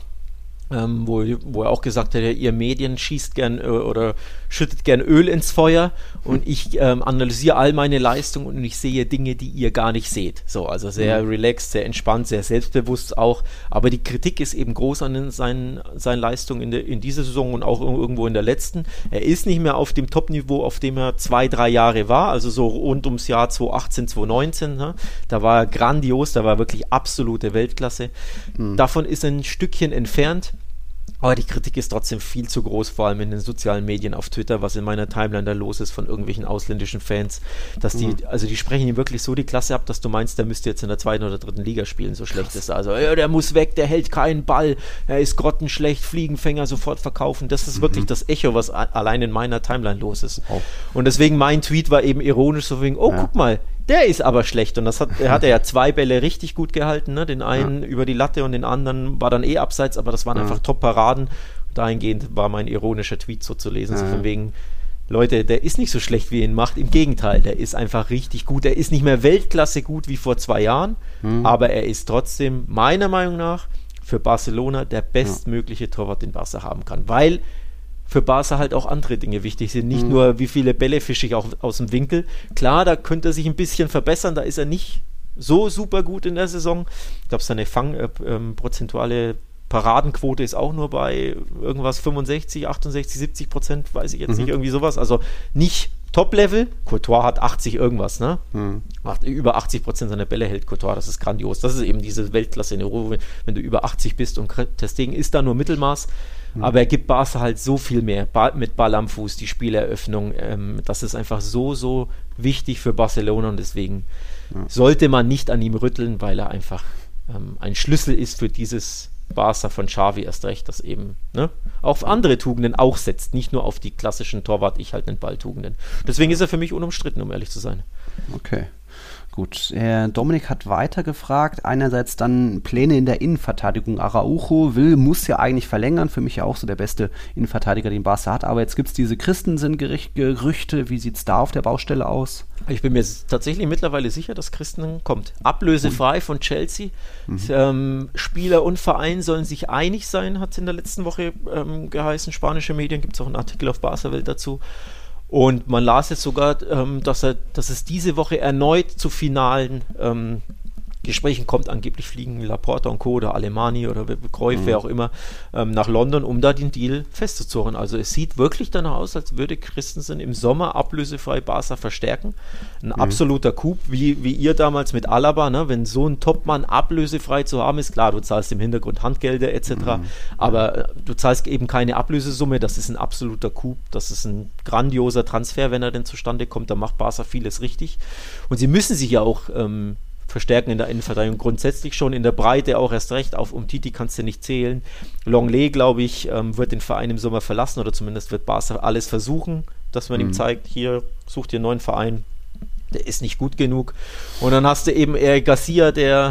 wo er auch gesagt hat, ihr Medien schießt gern oder schüttet gern Öl ins Feuer und ich analysiere all meine Leistungen und ich sehe Dinge, die ihr gar nicht seht. So, also sehr relaxed, sehr entspannt, sehr selbstbewusst auch. Aber die Kritik ist eben groß an seinen Leistungen in dieser Saison und auch irgendwo in der letzten. Er ist nicht mehr auf dem Top-Niveau, auf dem er 2, 3 Jahre war, also so rund ums Jahr 2018, 2019. Ne? Da war er grandios, da war er wirklich absolute Weltklasse. Davon ist er ein Stückchen entfernt. Aber die Kritik ist trotzdem viel zu groß, vor allem in den sozialen Medien, auf Twitter, was in meiner Timeline da los ist von irgendwelchen ausländischen Fans, dass die sprechen ihm wirklich so die Klasse ab, dass du meinst, der müsste jetzt in der 2. oder 3. Liga spielen, so schlecht ist er. Also, der muss weg, der hält keinen Ball, er ist grottenschlecht, Fliegenfänger sofort verkaufen. Das ist wirklich das Echo, was allein in meiner Timeline los ist. Und deswegen mein Tweet war eben ironisch, so wegen, guck mal, der ist aber schlecht und er hat ja 2 Bälle richtig gut gehalten, ne? Den einen über die Latte und den anderen war dann abseits, aber das waren einfach Top-Paraden. Dahingehend war mein ironischer Tweet so zu lesen, so von wegen, Leute, der ist nicht so schlecht, wie ihr ihn macht, im Gegenteil, der ist einfach richtig gut, er ist nicht mehr Weltklasse gut wie vor 2 Jahren, aber er ist trotzdem meiner Meinung nach für Barcelona der bestmögliche Torwart, den Barca haben kann, weil für Barca halt auch andere Dinge wichtig sind. Nicht nur, wie viele Bälle fische ich auch aus dem Winkel. Klar, da könnte er sich ein bisschen verbessern. Da ist er nicht so super gut in der Saison. Ich glaube, seine prozentuale Paradenquote ist auch nur bei irgendwas 65, 68, 70%, weiß ich jetzt nicht, irgendwie sowas. Also nicht Top-Level. Courtois hat 80 irgendwas, ne? Über 80% seiner Bälle hält Courtois, das ist grandios. Das ist eben diese Weltklasse in Europa, wenn du über 80 bist und Ter Stegen ist da nur Mittelmaß. Aber er gibt Barca halt so viel mehr mit Ball am Fuß, die Spieleröffnung. Das ist einfach so wichtig für Barcelona und deswegen sollte man nicht an ihm rütteln, weil er einfach ein Schlüssel ist für dieses Barca von Xavi erst recht, das eben auf andere Tugenden auch setzt, nicht nur auf die klassischen Torwart, ich halt den Ball-Tugenden. Deswegen ist er für mich unumstritten, um ehrlich zu sein. Okay. Gut, Dominik hat weiter gefragt, einerseits dann Pläne in der Innenverteidigung. Araujo muss ja eigentlich verlängern, für mich ja auch so der beste Innenverteidiger, den Barca hat, aber jetzt gibt es diese Christensen-Gerüchte, wie sieht es da auf der Baustelle aus? Ich bin mir tatsächlich mittlerweile sicher, dass Christensen kommt. Ablösefrei von Chelsea. Spieler und Verein sollen sich einig sein, hat es in der letzten Woche geheißen. Spanische Medien, gibt es auch einen Artikel auf Barca Welt dazu. Und man las jetzt sogar, dass es diese Woche erneut zu finalen Gesprächen kommt. Angeblich fliegen Laporta und Co. oder Alemani oder Cruyff, wer auch immer, nach London, um da den Deal festzuzurren. Also es sieht wirklich danach aus, als würde Christensen im Sommer ablösefrei Barca verstärken. Ein absoluter Coup, wie ihr damals mit Alaba, ne? Wenn so ein Topmann ablösefrei zu haben ist, klar, du zahlst im Hintergrund Handgelder etc., aber du zahlst eben keine Ablösesumme, das ist ein absoluter Coup, das ist ein grandioser Transfer, wenn er denn zustande kommt, da macht Barca vieles richtig. Und sie müssen sich ja auch verstärken in der Innenverteidigung, grundsätzlich schon in der Breite auch erst recht, auf Umtiti kannst du nicht zählen. Longley, glaube ich, wird den Verein im Sommer verlassen oder zumindest wird Barca alles versuchen, dass man ihm zeigt, hier, such dir einen neuen Verein, der ist nicht gut genug. Und dann hast du eben Eric Garcia, der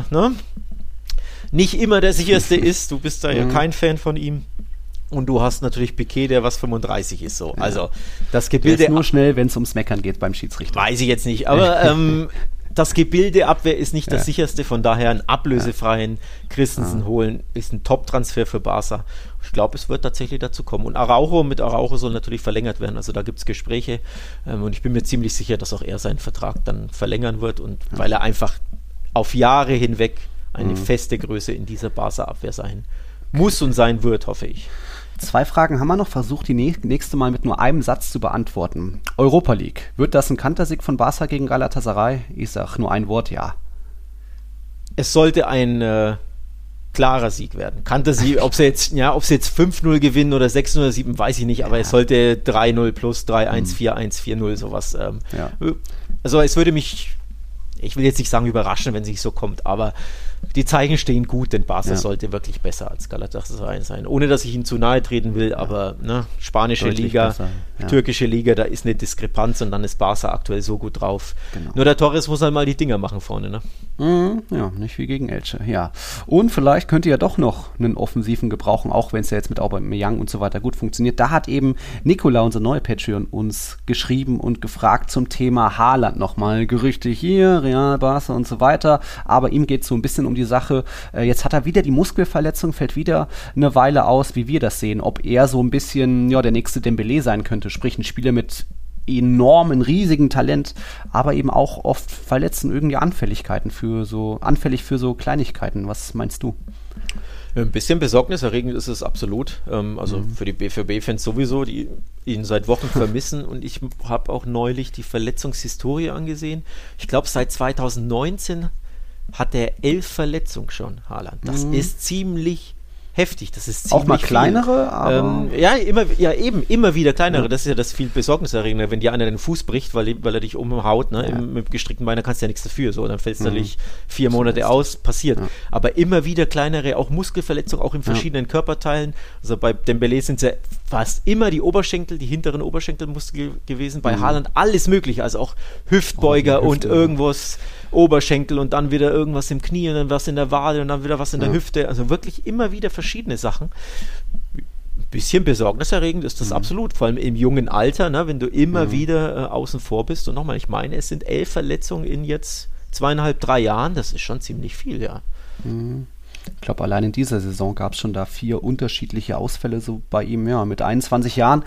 nicht immer der sicherste ist, du bist da ja kein Fan von ihm. Und du hast natürlich Piqué, der was 35 ist, so. Ja. Also, das Gebilde... Der ist nur schnell, wenn es ums Meckern geht beim Schiedsrichter. Weiß ich jetzt nicht, aber das Gebildeabwehr ist nicht das sicherste, von daher einen ablösefreien Christensen holen, ist ein Top-Transfer für Barca. Ich glaube, es wird tatsächlich dazu kommen. Und mit Araujo soll natürlich verlängert werden, also da gibt es Gespräche und ich bin mir ziemlich sicher, dass auch er seinen Vertrag dann verlängern wird und weil er einfach auf Jahre hinweg eine feste Größe in dieser Barca-Abwehr sein muss und sein wird, hoffe ich. 2 Fragen haben wir noch, versucht die nächste Mal mit nur einem Satz zu beantworten. Europa League, wird das ein Kantersieg von Barca gegen Galatasaray? Ich sag nur ein Wort, ja. Es sollte ein klarer Sieg werden. Kantersieg, ob sie jetzt 5-0 gewinnen oder 6-0 oder 7, weiß ich nicht, aber es sollte 3-0 plus 3-1, 4-1, 4-0, sowas. Also es würde mich, ich will jetzt nicht sagen überraschen, wenn es nicht so kommt, aber die Zeichen stehen gut, denn Barca sollte wirklich besser als Galatasaray sein. Ohne, dass ich ihnen zu nahe treten will, aber spanische deutlich Liga, besser, türkische Liga, da ist eine Diskrepanz und dann ist Barca aktuell so gut drauf. Genau. Nur der Torres muss halt mal die Dinger machen vorne, ne? Ja, nicht wie gegen Elche, ja. Und vielleicht könnt ihr ja doch noch einen Offensiven gebrauchen, auch wenn es ja jetzt mit Aubameyang und so weiter gut funktioniert. Da hat eben Nicola, unser neuer Patreon, uns geschrieben und gefragt zum Thema Haaland nochmal. Gerüchte hier, Real, Barca und so weiter, aber ihm geht es so ein bisschen um die Sache, jetzt hat er wieder die Muskelverletzung, fällt wieder eine Weile aus, wie wir das sehen, ob er so ein bisschen der nächste Dembélé sein könnte, sprich ein Spieler mit enormen, riesigen Talent, aber eben auch oft verletzen, irgendwie anfällig für so Kleinigkeiten. Was meinst du? Ein bisschen besorgniserregend ist es absolut. Also für die BVB-Fans sowieso, die ihn seit Wochen vermissen. Und ich habe auch neulich die Verletzungshistorie angesehen. Ich glaube, seit 2019 hat er 11 Verletzungen schon, Haaland. Das ist ziemlich heftig. Das ist ziemlich auch mal kleinere, aber immer wieder kleinere. Ja. Das ist ja das viel besorgniserregende, wenn dir einer den Fuß bricht, weil er dich umhaut, ne? Mit gestreckten Beinen, kannst du ja nichts dafür. So, dann fällst du natürlich 4 Monate aus, passiert. Ja. Aber immer wieder kleinere, auch Muskelverletzungen, auch in verschiedenen Körperteilen. Also bei Dembélé sind es ja fast immer die hinteren Oberschenkelmuskel gewesen. Bei Haaland alles mögliche, also auch Hüftbeuger und irgendwas, Oberschenkel und dann wieder irgendwas im Knie und dann was in der Wade und dann wieder was in der Hüfte. Also wirklich immer wieder verschiedene Sachen. Ein bisschen besorgniserregend ist das absolut, vor allem im jungen Alter, ne, wenn du immer wieder außen vor bist. Und nochmal, ich meine, es sind 11 Verletzungen in jetzt 2,5, 3 Jahren. Das ist schon ziemlich viel, ja. Ich glaube, allein in dieser Saison gab es schon da 4 unterschiedliche Ausfälle so bei ihm. Ja, mit 21 Jahren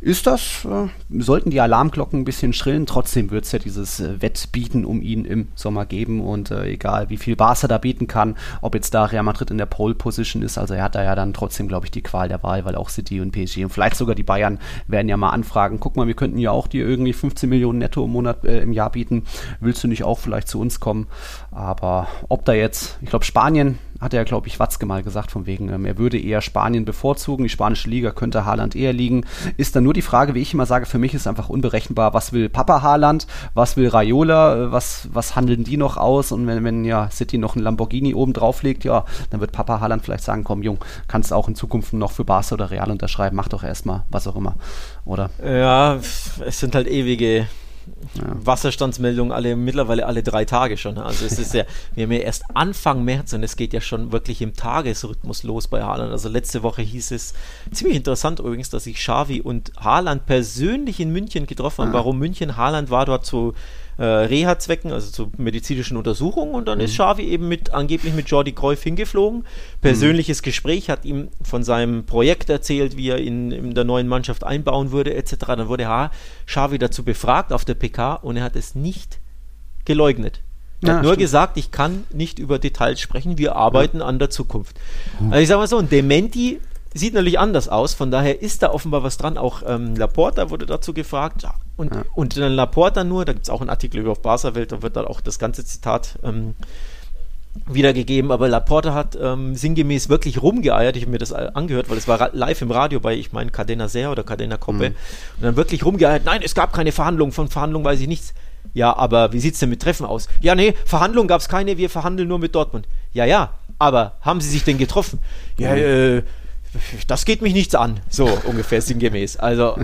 sollten die Alarmglocken ein bisschen schrillen. Trotzdem wird es ja dieses Wettbieten um ihn im Sommer geben und egal, wie viel Barca da bieten kann, ob jetzt da Real Madrid in der Pole-Position ist, also er hat da ja dann trotzdem, glaube ich, die Qual der Wahl, weil auch City und PSG und vielleicht sogar die Bayern werden ja mal anfragen, guck mal, wir könnten ja auch dir irgendwie 15 Millionen netto im Jahr bieten. Willst du nicht auch vielleicht zu uns kommen? Aber ob da jetzt, ich glaube, Spanien hat er, glaube ich, Watzke mal gesagt, von wegen, er würde eher Spanien bevorzugen, die spanische Liga könnte Haaland eher liegen. Ist dann nur die Frage, wie ich immer sage, für mich ist einfach unberechenbar, was will Papa Haaland, was will Raiola, was handeln die noch aus, und wenn ja City noch ein Lamborghini oben drauf legt, ja, dann wird Papa Haaland vielleicht sagen, komm Jung, kannst auch in Zukunft noch für Barca oder Real unterschreiben, mach doch erstmal, was auch immer, oder? Ja, es sind halt ewige Wasserstandsmeldungen mittlerweile alle 3 Tage schon. Also es ist ja, wir haben ja erst Anfang März und es geht ja schon wirklich im Tagesrhythmus los bei Haaland. Also letzte Woche hieß es, ziemlich interessant übrigens, dass sich Xavi und Haaland persönlich in München getroffen haben. Warum München? Haaland war dort zu Reha-Zwecken, also zu medizinischen Untersuchungen, und dann ist Xavi eben angeblich mit Jordi Cruyff hingeflogen. Persönliches Gespräch, hat ihm von seinem Projekt erzählt, wie er ihn in der neuen Mannschaft einbauen würde, etc. Dann wurde Xavi dazu befragt auf der PK und er hat es nicht geleugnet. Er hat nur gesagt, ich kann nicht über Details sprechen, wir arbeiten an der Zukunft. Also ich sage mal so, ein Dementi sieht natürlich anders aus, von daher ist da offenbar was dran. Auch Laporta wurde dazu gefragt, und dann Laporta nur, da gibt es auch einen Artikel über auf Barca-Welt, da wird dann auch das ganze Zitat wiedergegeben, aber Laporta hat sinngemäß wirklich rumgeeiert, ich habe mir das angehört, weil es war live im Radio bei, ich meine, Cadena Ser oder Cadena Coppe, und dann wirklich rumgeeiert, nein, es gab keine Verhandlungen, von Verhandlungen weiß ich nichts. Ja, aber wie sieht es denn mit Treffen aus? Ja, nee, Verhandlungen gab es keine, wir verhandeln nur mit Dortmund. Ja, aber haben sie sich denn getroffen? Ja, das geht mich nichts an, so ungefähr sinngemäß. Also,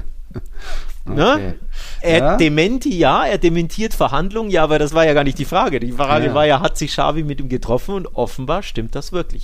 ne? Er dementiert Verhandlungen, ja, aber das war ja gar nicht die Frage. Die Frage war ja, hat sich Xavi mit ihm getroffen, und offenbar stimmt das wirklich.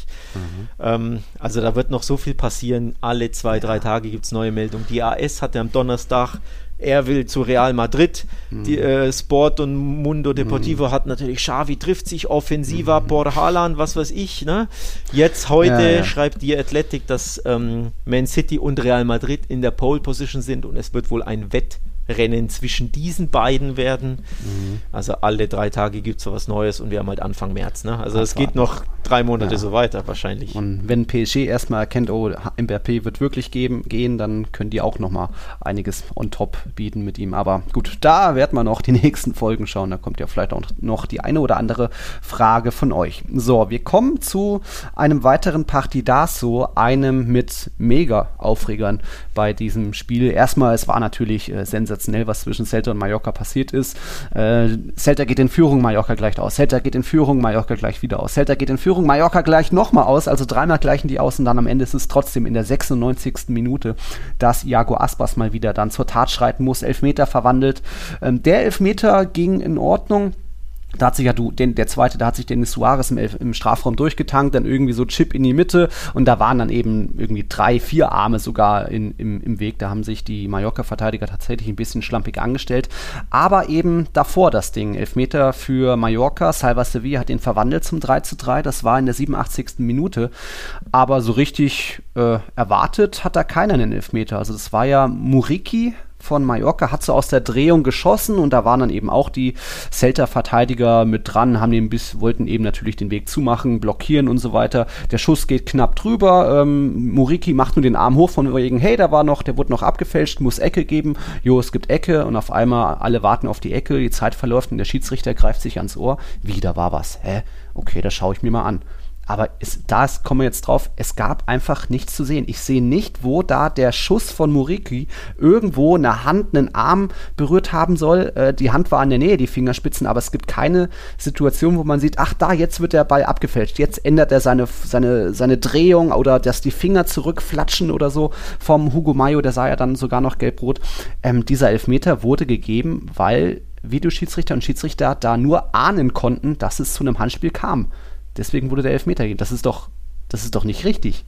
Also da wird noch so viel passieren. Alle 2-3 Tage gibt es neue Meldungen. Die AS hatte am Donnerstag, er will zu Real Madrid. Die Sport und Mundo Deportivo hat natürlich, Xavi trifft sich offensiver por Haaland, was weiß ich. Ne? Jetzt heute schreibt die Athletic, dass Man City und Real Madrid in der Pole Position sind, und es wird wohl ein Wettrennen zwischen diesen beiden werden. Also alle 3 Tage gibt es so was Neues, und wir haben halt Anfang März. Ne? Also es geht noch 3 Monate so weiter wahrscheinlich. Und wenn PSG erstmal erkennt, oh, Mbappé wird wirklich gehen, dann können die auch nochmal einiges on top bieten mit ihm. Aber gut, da werden wir noch die nächsten Folgen schauen. Da kommt ja vielleicht auch noch die eine oder andere Frage von euch. So, wir kommen zu einem weiteren Partidazo, einem mit Mega-Aufregern bei diesem Spiel. Erstmal, es war natürlich sensationell, was zwischen Celta und Mallorca passiert ist. Celta geht in Führung, Mallorca gleicht aus. Celta geht in Führung, Mallorca gleicht wieder aus. Celta geht in Führung, Mallorca gleicht nochmal aus. Also 3-mal gleichen die aus, und dann am Ende ist es trotzdem in der 96. Minute, dass Iago Aspas mal wieder dann zur Tat schreiten muss. Elfmeter verwandelt. Der Elfmeter ging in Ordnung. Da hat sich der zweite, da hat sich Denis Suarez im Strafraum durchgetankt, dann irgendwie so Chip in die Mitte, und da waren dann eben irgendwie 3-4 Arme sogar im Weg. Da haben sich die Mallorca-Verteidiger tatsächlich ein bisschen schlampig angestellt. Aber eben davor das Ding, Elfmeter für Mallorca, Salva Sevilla hat den verwandelt zum 3:3, das war in der 87. Minute. Aber so richtig erwartet hat da keiner einen Elfmeter. Also das war ja Muriqi von Mallorca, hat so aus der Drehung geschossen, und da waren dann eben auch die Celta-Verteidiger mit dran, wollten eben natürlich den Weg zumachen, blockieren und so weiter. Der Schuss geht knapp drüber, Muriqi macht nur den Arm hoch von wegen, hey, der wurde noch abgefälscht, muss Ecke geben, es gibt Ecke, und auf einmal alle warten auf die Ecke, die Zeit verläuft und der Schiedsrichter greift sich ans Ohr. Da war was. Okay, das schaue ich mir mal an. Aber kommen wir jetzt drauf, es gab einfach nichts zu sehen. Ich sehe nicht, wo da der Schuss von Muriqi irgendwo eine Hand, einen Arm berührt haben soll. Die Hand war in der Nähe, die Fingerspitzen, aber es gibt keine Situation, wo man sieht, jetzt wird der Ball abgefälscht. Jetzt ändert er seine Drehung, oder dass die Finger zurückflatschen oder so vom Hugo Mayo, der sah ja dann sogar noch gelb-rot. Dieser Elfmeter wurde gegeben, weil Videoschiedsrichter und Schiedsrichter da nur ahnen konnten, dass es zu einem Handspiel kam. Deswegen wurde der Elfmeter gegeben. Das ist doch nicht richtig.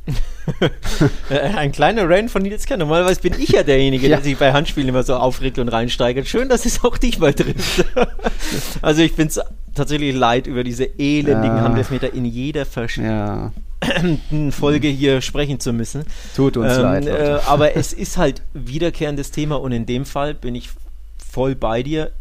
Ein kleiner Rant von Nils Kern. Normalerweise bin ich ja derjenige, der sich bei Handspielen immer so aufregt und reinsteigert. Schön, dass es auch dich mal trifft. Also ich finde es tatsächlich leid, über diese elendigen Handelfmeter in jeder Folge hier sprechen zu müssen. Tut uns leid. Aber es ist halt wiederkehrendes Thema, und in dem Fall bin ich voll bei dir.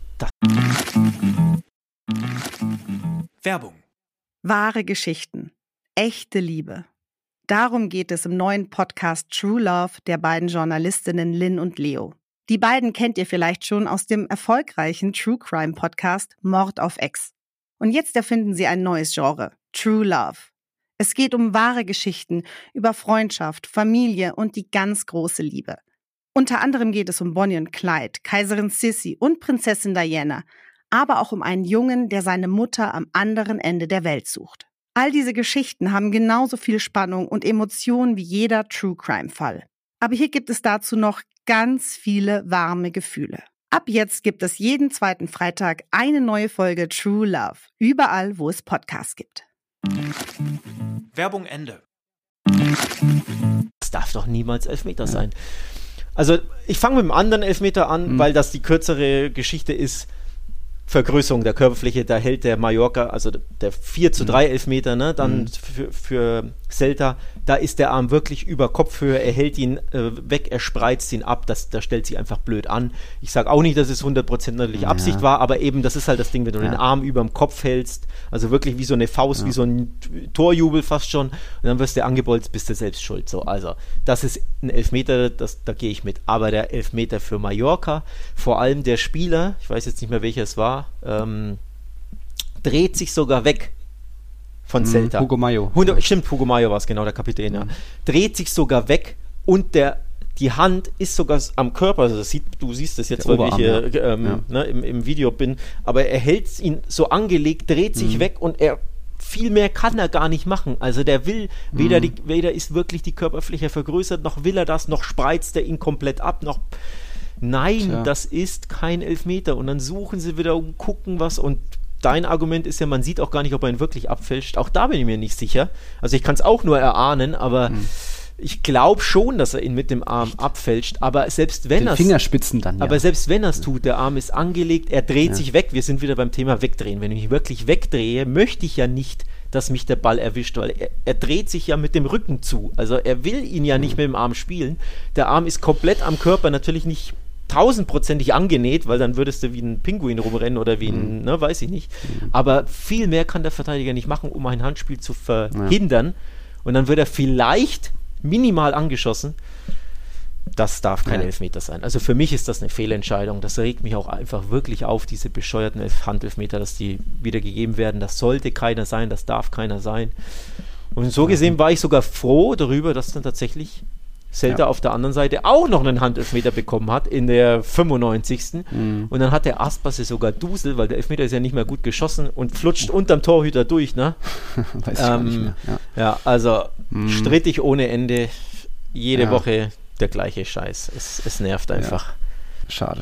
Werbung. Wahre Geschichten. Echte Liebe. Darum geht es im neuen Podcast True Love der beiden Journalistinnen Lynn und Leo. Die beiden kennt ihr vielleicht schon aus dem erfolgreichen True Crime Podcast Mord auf Ex. Und jetzt erfinden sie ein neues Genre, True Love. Es geht um wahre Geschichten über Freundschaft, Familie und die ganz große Liebe. Unter anderem geht es um Bonnie und Clyde, Kaiserin Sissi und Prinzessin Diana, aber auch um einen Jungen, der seine Mutter am anderen Ende der Welt sucht. All diese Geschichten haben genauso viel Spannung und Emotionen wie jeder True-Crime-Fall. Aber hier gibt es dazu noch ganz viele warme Gefühle. Ab jetzt gibt es jeden zweiten Freitag eine neue Folge True Love, überall, wo es Podcasts gibt. Werbung Ende. Das darf doch niemals Elfmeter sein. Also ich fange mit dem anderen Elfmeter an, weil das die kürzere Geschichte ist. Vergrößerung der Körperfläche, da hält der Mallorca, also der 4:3 Elfmeter, ne, dann für Celta, da ist der Arm wirklich über Kopfhöhe, er hält ihn weg, er spreizt ihn ab, da stellt sich einfach blöd an. Ich sage auch nicht, dass es 100% natürlich Absicht war, aber eben, das ist halt das Ding, wenn du den Arm über dem Kopf hältst, also wirklich wie so eine Faust, wie so ein Torjubel fast schon, und dann wirst du angebolzt, bist du selbst schuld. So, also, das ist ein Elfmeter, da gehe ich mit. Aber der Elfmeter für Mallorca, vor allem der Spieler, ich weiß jetzt nicht mehr, welcher es war, dreht sich sogar weg von Celta. Hugo Mayo. Stimmt, Hugo Mayo war es, genau, der Kapitän, ja. Dreht sich sogar weg und die Hand ist sogar am Körper, also du siehst das jetzt, weil ich hier im Video bin, aber er hält ihn so angelegt, dreht sich weg und viel mehr kann er gar nicht machen. Also der will, weder ist wirklich die Körperfläche vergrößert, noch will er das, noch spreizt er ihn komplett ab, noch nein, das ist kein Elfmeter. Und dann suchen sie wieder und gucken was. Und dein Argument ist ja, man sieht auch gar nicht, ob er ihn wirklich abfälscht. Auch da bin ich mir nicht sicher. Also ich kann es auch nur erahnen, aber ich glaube schon, dass er ihn mit dem Arm abfälscht. Aber selbst wenn er Fingerspitzen dann, aber selbst wenn er es tut, der Arm ist angelegt, er dreht sich weg. Wir sind wieder beim Thema Wegdrehen. Wenn ich mich wirklich wegdrehe, möchte ich ja nicht, dass mich der Ball erwischt, weil er dreht sich ja mit dem Rücken zu. Also er will ihn ja nicht mit dem Arm spielen. Der Arm ist komplett am Körper, natürlich nicht 1000%ig angenäht, weil dann würdest du wie ein Pinguin rumrennen oder wie ein, weiß ich nicht. Aber viel mehr kann der Verteidiger nicht machen, um ein Handspiel zu verhindern. Und dann wird er vielleicht minimal angeschossen. Das darf kein Elfmeter sein. Also für mich ist das eine Fehlentscheidung. Das regt mich auch einfach wirklich auf, diese bescheuerten Handelfmeter, dass die wieder gegeben werden. Das sollte keiner sein, das darf keiner sein. Und so gesehen war ich sogar froh darüber, dass dann tatsächlich Celta auf der anderen Seite auch noch einen Handelfmeter bekommen hat in der 95. Und dann hat der Aspas sogar Dusel, weil der Elfmeter ist ja nicht mehr gut geschossen und flutscht unterm Torhüter durch, ne? Weiß ich auch nicht mehr. Ja, also strittig ohne Ende, jede Woche der gleiche Scheiß. Es nervt einfach. Schade.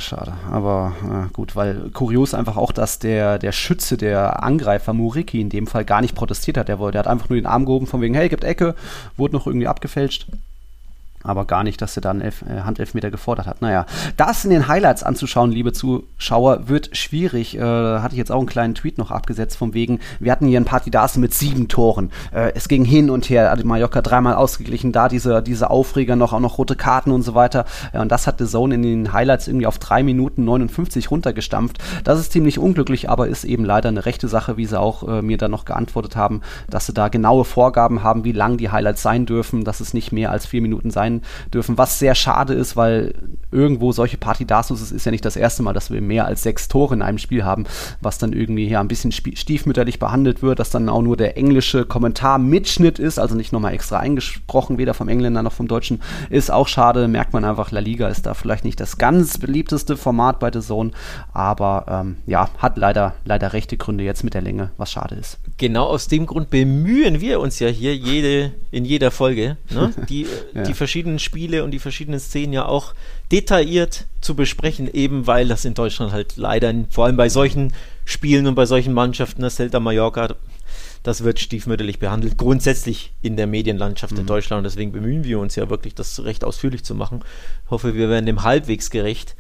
Aber gut, weil kurios einfach auch, dass der Schütze, der Angreifer Muriqi in dem Fall gar nicht protestiert hat. Der hat einfach nur den Arm gehoben von wegen, hey, gibt Ecke, wurde noch irgendwie abgefälscht. Aber gar nicht, dass er dann Handelfmeter gefordert hat. Naja, das in den Highlights anzuschauen, liebe Zuschauer, wird schwierig. Hatte ich jetzt auch einen kleinen Tweet noch abgesetzt, von wegen, wir hatten hier ein Partidas mit 7 Toren. Es ging hin und her, hat Mallorca 3-mal ausgeglichen, da diese Aufreger noch, auch noch rote Karten und so weiter. Und das hat The Zone in den Highlights irgendwie auf 3 Minuten 59 runtergestampft. Das ist ziemlich unglücklich, aber ist eben leider eine rechte Sache, wie sie auch mir dann noch geantwortet haben, dass sie da genaue Vorgaben haben, wie lang die Highlights sein dürfen, dass es nicht mehr als 4 Minuten sein dürfen, was sehr schade ist, weil irgendwo solche Partidasos, es ist ja nicht das erste Mal, dass wir mehr als 6 Tore in einem Spiel haben, was dann irgendwie ein bisschen stiefmütterlich behandelt wird, dass dann auch nur der englische Kommentar-Mitschnitt ist, also nicht nochmal extra eingesprochen, weder vom Engländer noch vom Deutschen, ist auch schade, merkt man einfach, La Liga ist da vielleicht nicht das ganz beliebteste Format bei The Zone, aber hat leider rechte Gründe jetzt mit der Länge, was schade ist. Genau aus dem Grund bemühen wir uns ja hier in jeder Folge, ne? die verschiedenen Spiele und die verschiedenen Szenen ja auch detailliert zu besprechen, eben weil das in Deutschland halt leider, vor allem bei solchen Spielen und bei solchen Mannschaften, das Celta Mallorca, das wird stiefmütterlich behandelt, grundsätzlich in der Medienlandschaft in Deutschland, und deswegen bemühen wir uns ja wirklich, das recht ausführlich zu machen. Ich hoffe, wir werden dem halbwegs gerecht.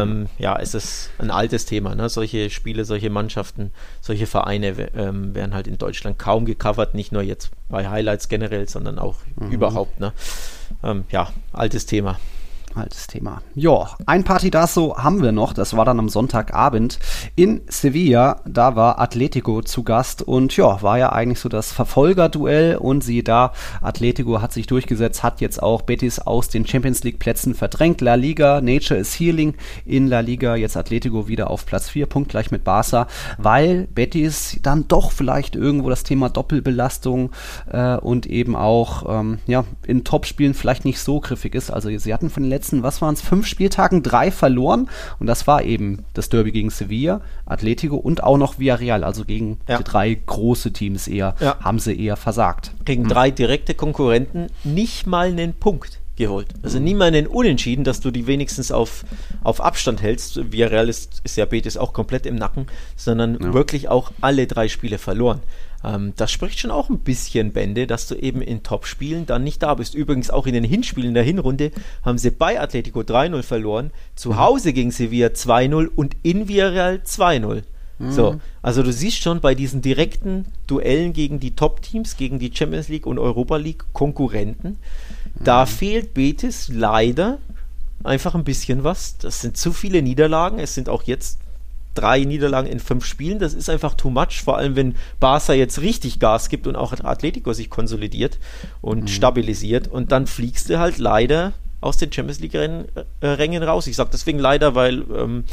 Es ist ein altes Thema, ne? Solche Spiele, solche Mannschaften, solche Vereine werden halt in Deutschland kaum gecovert, nicht nur jetzt bei Highlights generell, sondern auch überhaupt, ne? Altes Thema. Altes Thema. Ja, ein Partidazo haben wir noch, das war dann am Sonntagabend in Sevilla, da war Atletico zu Gast und ja, war ja eigentlich so das Verfolgerduell und siehe da, Atletico hat sich durchgesetzt, hat jetzt auch Betis aus den Champions League Plätzen verdrängt, La Liga, Nature is Healing in La Liga, jetzt Atletico wieder auf Platz 4, punktgleich mit Barca, weil Betis dann doch vielleicht irgendwo das Thema Doppelbelastung und eben auch in Topspielen vielleicht nicht so griffig ist, also sie hatten von den letzten, was waren es, 5 Spieltagen 3 verloren und das war eben das Derby gegen Sevilla, Atletico und auch noch Villarreal, also gegen die 3 große Teams haben sie eher versagt. Gegen 3 direkte Konkurrenten nicht mal einen Punkt geholt. Also nie mal einen Unentschieden, dass du die wenigstens auf Abstand hältst. Villarreal ist ja Betis auch komplett im Nacken, sondern wirklich auch alle 3 Spiele verloren. Das spricht schon auch ein bisschen Bände, dass du eben in Topspielen dann nicht da bist. Übrigens auch in den Hinspielen der Hinrunde haben sie bei Atletico 3-0 verloren, zu Hause gegen Sevilla 2-0 und in Villarreal 2-0. So, also du siehst schon bei diesen direkten Duellen gegen die Top-Teams, gegen die Champions League und Europa League Konkurrenten, da fehlt Betis leider einfach ein bisschen was. Das sind zu viele Niederlagen, es sind auch jetzt 3 Niederlagen in 5 Spielen, das ist einfach too much, vor allem wenn Barca jetzt richtig Gas gibt und auch Atletico sich konsolidiert und stabilisiert und dann fliegst du halt leider aus den Champions League Rängen raus. Ich sage deswegen leider, weil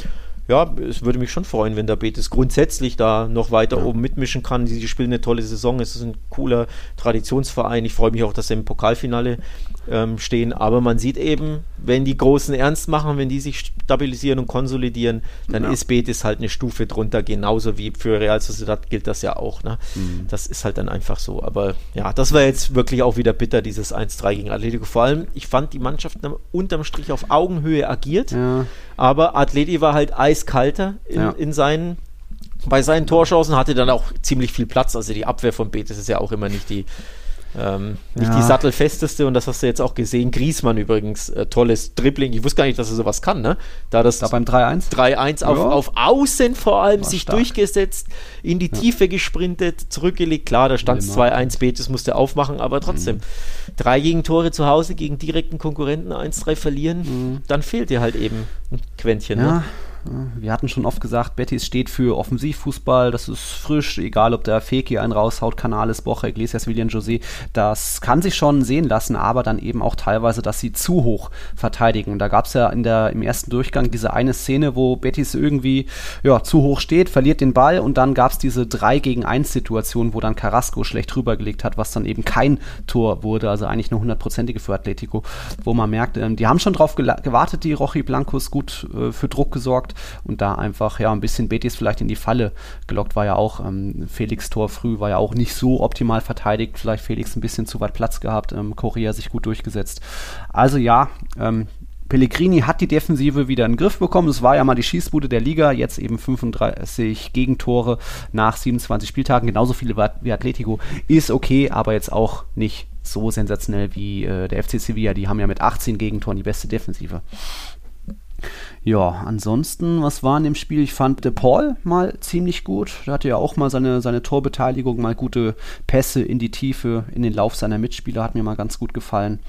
es würde mich schon freuen, wenn der Betis grundsätzlich da noch weiter oben mitmischen kann. Die spielen eine tolle Saison, es ist ein cooler Traditionsverein. Ich freue mich auch, dass sie im Pokalfinale stehen, aber man sieht eben, wenn die Großen ernst machen, wenn die sich stabilisieren und konsolidieren, dann ist Betis halt eine Stufe drunter, genauso wie für Real Sociedad gilt das ja auch. Ne? Das ist halt dann einfach so, aber ja, das war jetzt wirklich auch wieder bitter, dieses 1-3 gegen Atletico. Vor allem, ich fand, die Mannschaft unterm Strich auf Augenhöhe agiert, aber Atleti war halt eiskalter bei seinen Torchancen, hatte dann auch ziemlich viel Platz, also die Abwehr von Betis ist ja auch immer nicht die sattelfesteste und das hast du jetzt auch gesehen. Griezmann übrigens, tolles Dribbling. Ich wusste gar nicht, dass er sowas kann, ne? Da beim 3-1? 3-1 auf Außen vor allem sich stark durchgesetzt, in die Tiefe gesprintet, zurückgelegt. Klar, da stand es 2-1, Betis musste aufmachen, aber trotzdem. 3 Gegentore zu Hause gegen direkten Konkurrenten, 1-3 verlieren, dann fehlt dir halt eben ein Quäntchen, ne? Wir hatten schon oft gesagt, Betis steht für Offensivfußball, das ist frisch, egal ob der Fekir einen raushaut, Canales, Bocha, Iglesias, Willian José, das kann sich schon sehen lassen, aber dann eben auch teilweise, dass sie zu hoch verteidigen. Da gab es ja im ersten Durchgang diese eine Szene, wo Betis irgendwie zu hoch steht, verliert den Ball und dann gab es diese 3-gegen-1-Situation, wo dann Carrasco schlecht rübergelegt hat, was dann eben kein Tor wurde, also eigentlich eine 100%ige für Atletico, wo man merkt, die haben schon drauf gewartet, die Rojiblancos, gut für Druck gesorgt und da einfach ein bisschen Betis vielleicht in die Falle gelockt, war ja auch Felix Tor früh, war ja auch nicht so optimal verteidigt, vielleicht Felix ein bisschen zu weit Platz gehabt, Correa sich gut durchgesetzt. Also Pellegrini hat die Defensive wieder in den Griff bekommen, es war ja mal die Schießbude der Liga, jetzt eben 35 Gegentore nach 27 Spieltagen, genauso viele wie Atletico, ist okay, aber jetzt auch nicht so sensationell wie der FC Sevilla, die haben ja mit 18 Gegentoren die beste Defensive. Ja, ansonsten, was war in dem Spiel? Ich fand De Paul mal ziemlich gut. Der hatte ja auch mal seine Torbeteiligung, mal gute Pässe in die Tiefe, in den Lauf seiner Mitspieler, hat mir mal ganz gut gefallen.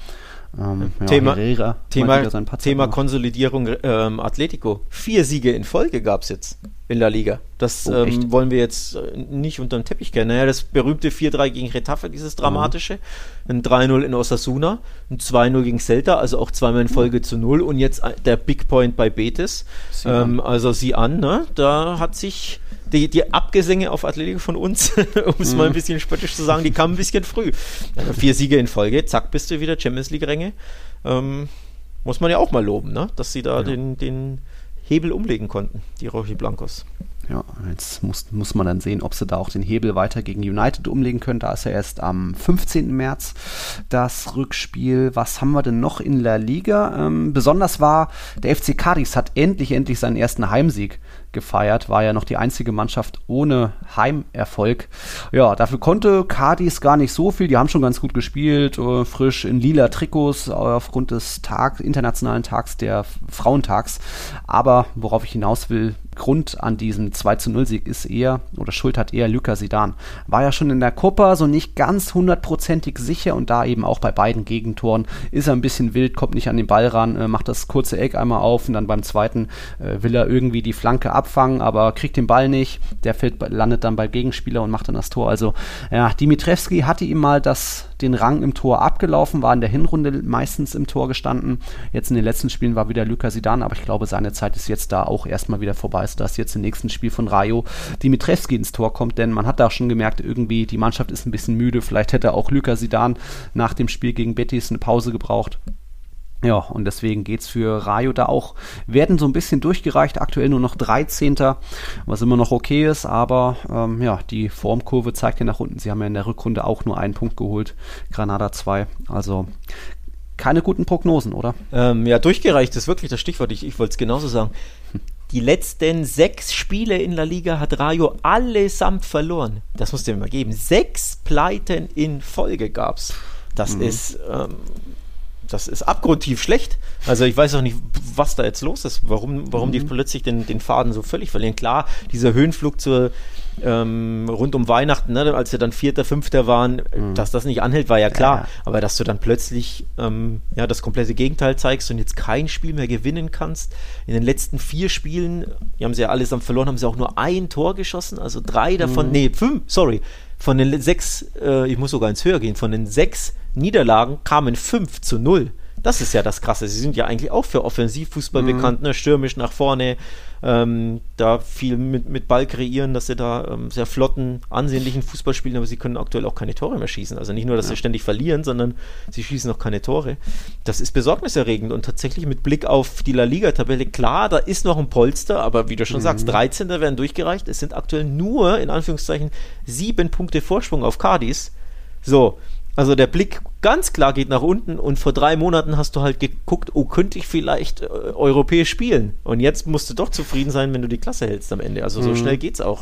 Thema Konsolidierung Atletico. 4 Siege in Folge gab es jetzt in La Liga. Das wollen wir jetzt nicht unter den Teppich kennen. Naja, das berühmte 4-3 gegen Retafe, dieses dramatische. Ein 3-0 in Osasuna, ein 2-0 gegen Celta, also auch zweimal in Folge zu 0 und jetzt der Big Point bei Betis. Sieh an, ne? Da hat sich die Abgesänge auf Atletico von uns, um es mal ein bisschen spöttisch zu sagen, die kamen ein bisschen früh. 4 Siege in Folge, zack, bist du wieder Champions League-Ränge. Muss man ja auch mal loben, ne? Dass sie da den Hebel umlegen konnten, die Rojiblancos. Ja, jetzt muss man dann sehen, ob sie da auch den Hebel weiter gegen United umlegen können. Da ist ja erst am 15. März das Rückspiel. Was haben wir denn noch in La Liga? Besonders war, der FC Cadiz hat endlich seinen ersten Heimsieg gefeiert. War ja noch die einzige Mannschaft ohne Heimerfolg. Ja, dafür konnte Cadiz gar nicht so viel. Die haben schon ganz gut gespielt, frisch in lila Trikots aufgrund des internationalen Tags, der Frauentags. Aber worauf ich hinaus will, Grund an diesem 2-0-Sieg ist eher, oder Schuld hat eher Luka Zidane. War ja schon in der Copa so nicht ganz 100%ig sicher und da eben auch bei beiden Gegentoren ist er ein bisschen wild, kommt nicht an den Ball ran, macht das kurze Eck einmal auf und dann beim zweiten will er irgendwie die Flanke abfangen, aber kriegt den Ball nicht. Der landet dann bei Gegenspieler und macht dann das Tor. Also ja, Dimitrievski hatte ihm mal den Rang im Tor abgelaufen, war in der Hinrunde meistens im Tor gestanden. Jetzt in den letzten Spielen war wieder Luka Zidane, aber ich glaube, seine Zeit ist jetzt da auch erstmal wieder vorbei, sodass jetzt im nächsten Spiel von Rayo Dimitrievski ins Tor kommt, denn man hat da schon gemerkt, irgendwie die Mannschaft ist ein bisschen müde. Vielleicht hätte auch Luka Zidane nach dem Spiel gegen Betis eine Pause gebraucht. Ja, und deswegen geht's für Rayo da auch. Werden so ein bisschen durchgereicht, aktuell nur noch 13., was immer noch okay ist, aber die Formkurve zeigt ja nach unten. Sie haben ja in der Rückrunde auch nur einen Punkt geholt, Granada 2, also keine guten Prognosen, oder? Durchgereicht ist wirklich das Stichwort, ich wollte es genauso sagen. Die letzten 6 Spiele in La Liga hat Rayo allesamt verloren. Das musst du mir mal geben. 6 Pleiten in Folge gab's. Das ist abgrundtief schlecht. Also ich weiß auch nicht, was da jetzt los ist, warum die plötzlich den Faden so völlig verlieren. Klar, dieser Höhenflug rund um Weihnachten, ne, als wir dann 4., 5. waren, dass das nicht anhält, war ja klar. Ja. Aber dass du dann plötzlich das komplette Gegenteil zeigst und jetzt kein Spiel mehr gewinnen kannst. In den letzten 4 Spielen, die haben sie ja allesamt verloren, haben sie auch nur ein Tor geschossen, also 3 davon, 5, sorry. Von den 6, ich muss sogar ins Höher gehen, von den 6 Niederlagen kamen 5-0. Das ist ja das Krasse. Sie sind ja eigentlich auch für Offensivfußball bekannt, ne? Stürmisch nach vorne, da viel mit Ball kreieren, dass sie da sehr flotten, ansehnlichen Fußball spielen, aber sie können aktuell auch keine Tore mehr schießen. Also nicht nur, dass sie ständig verlieren, sondern sie schießen auch keine Tore. Das ist besorgniserregend und tatsächlich mit Blick auf die La Liga-Tabelle, klar, da ist noch ein Polster, aber wie du schon sagst, 13. werden durchgereicht. Es sind aktuell nur, in Anführungszeichen, 7 Punkte Vorsprung auf Cadiz. So, also der Blick ganz klar geht nach unten und vor 3 Monaten hast du halt geguckt, könnte ich vielleicht europäisch spielen. Und jetzt musst du doch zufrieden sein, wenn du die Klasse hältst am Ende. Also so schnell geht's auch.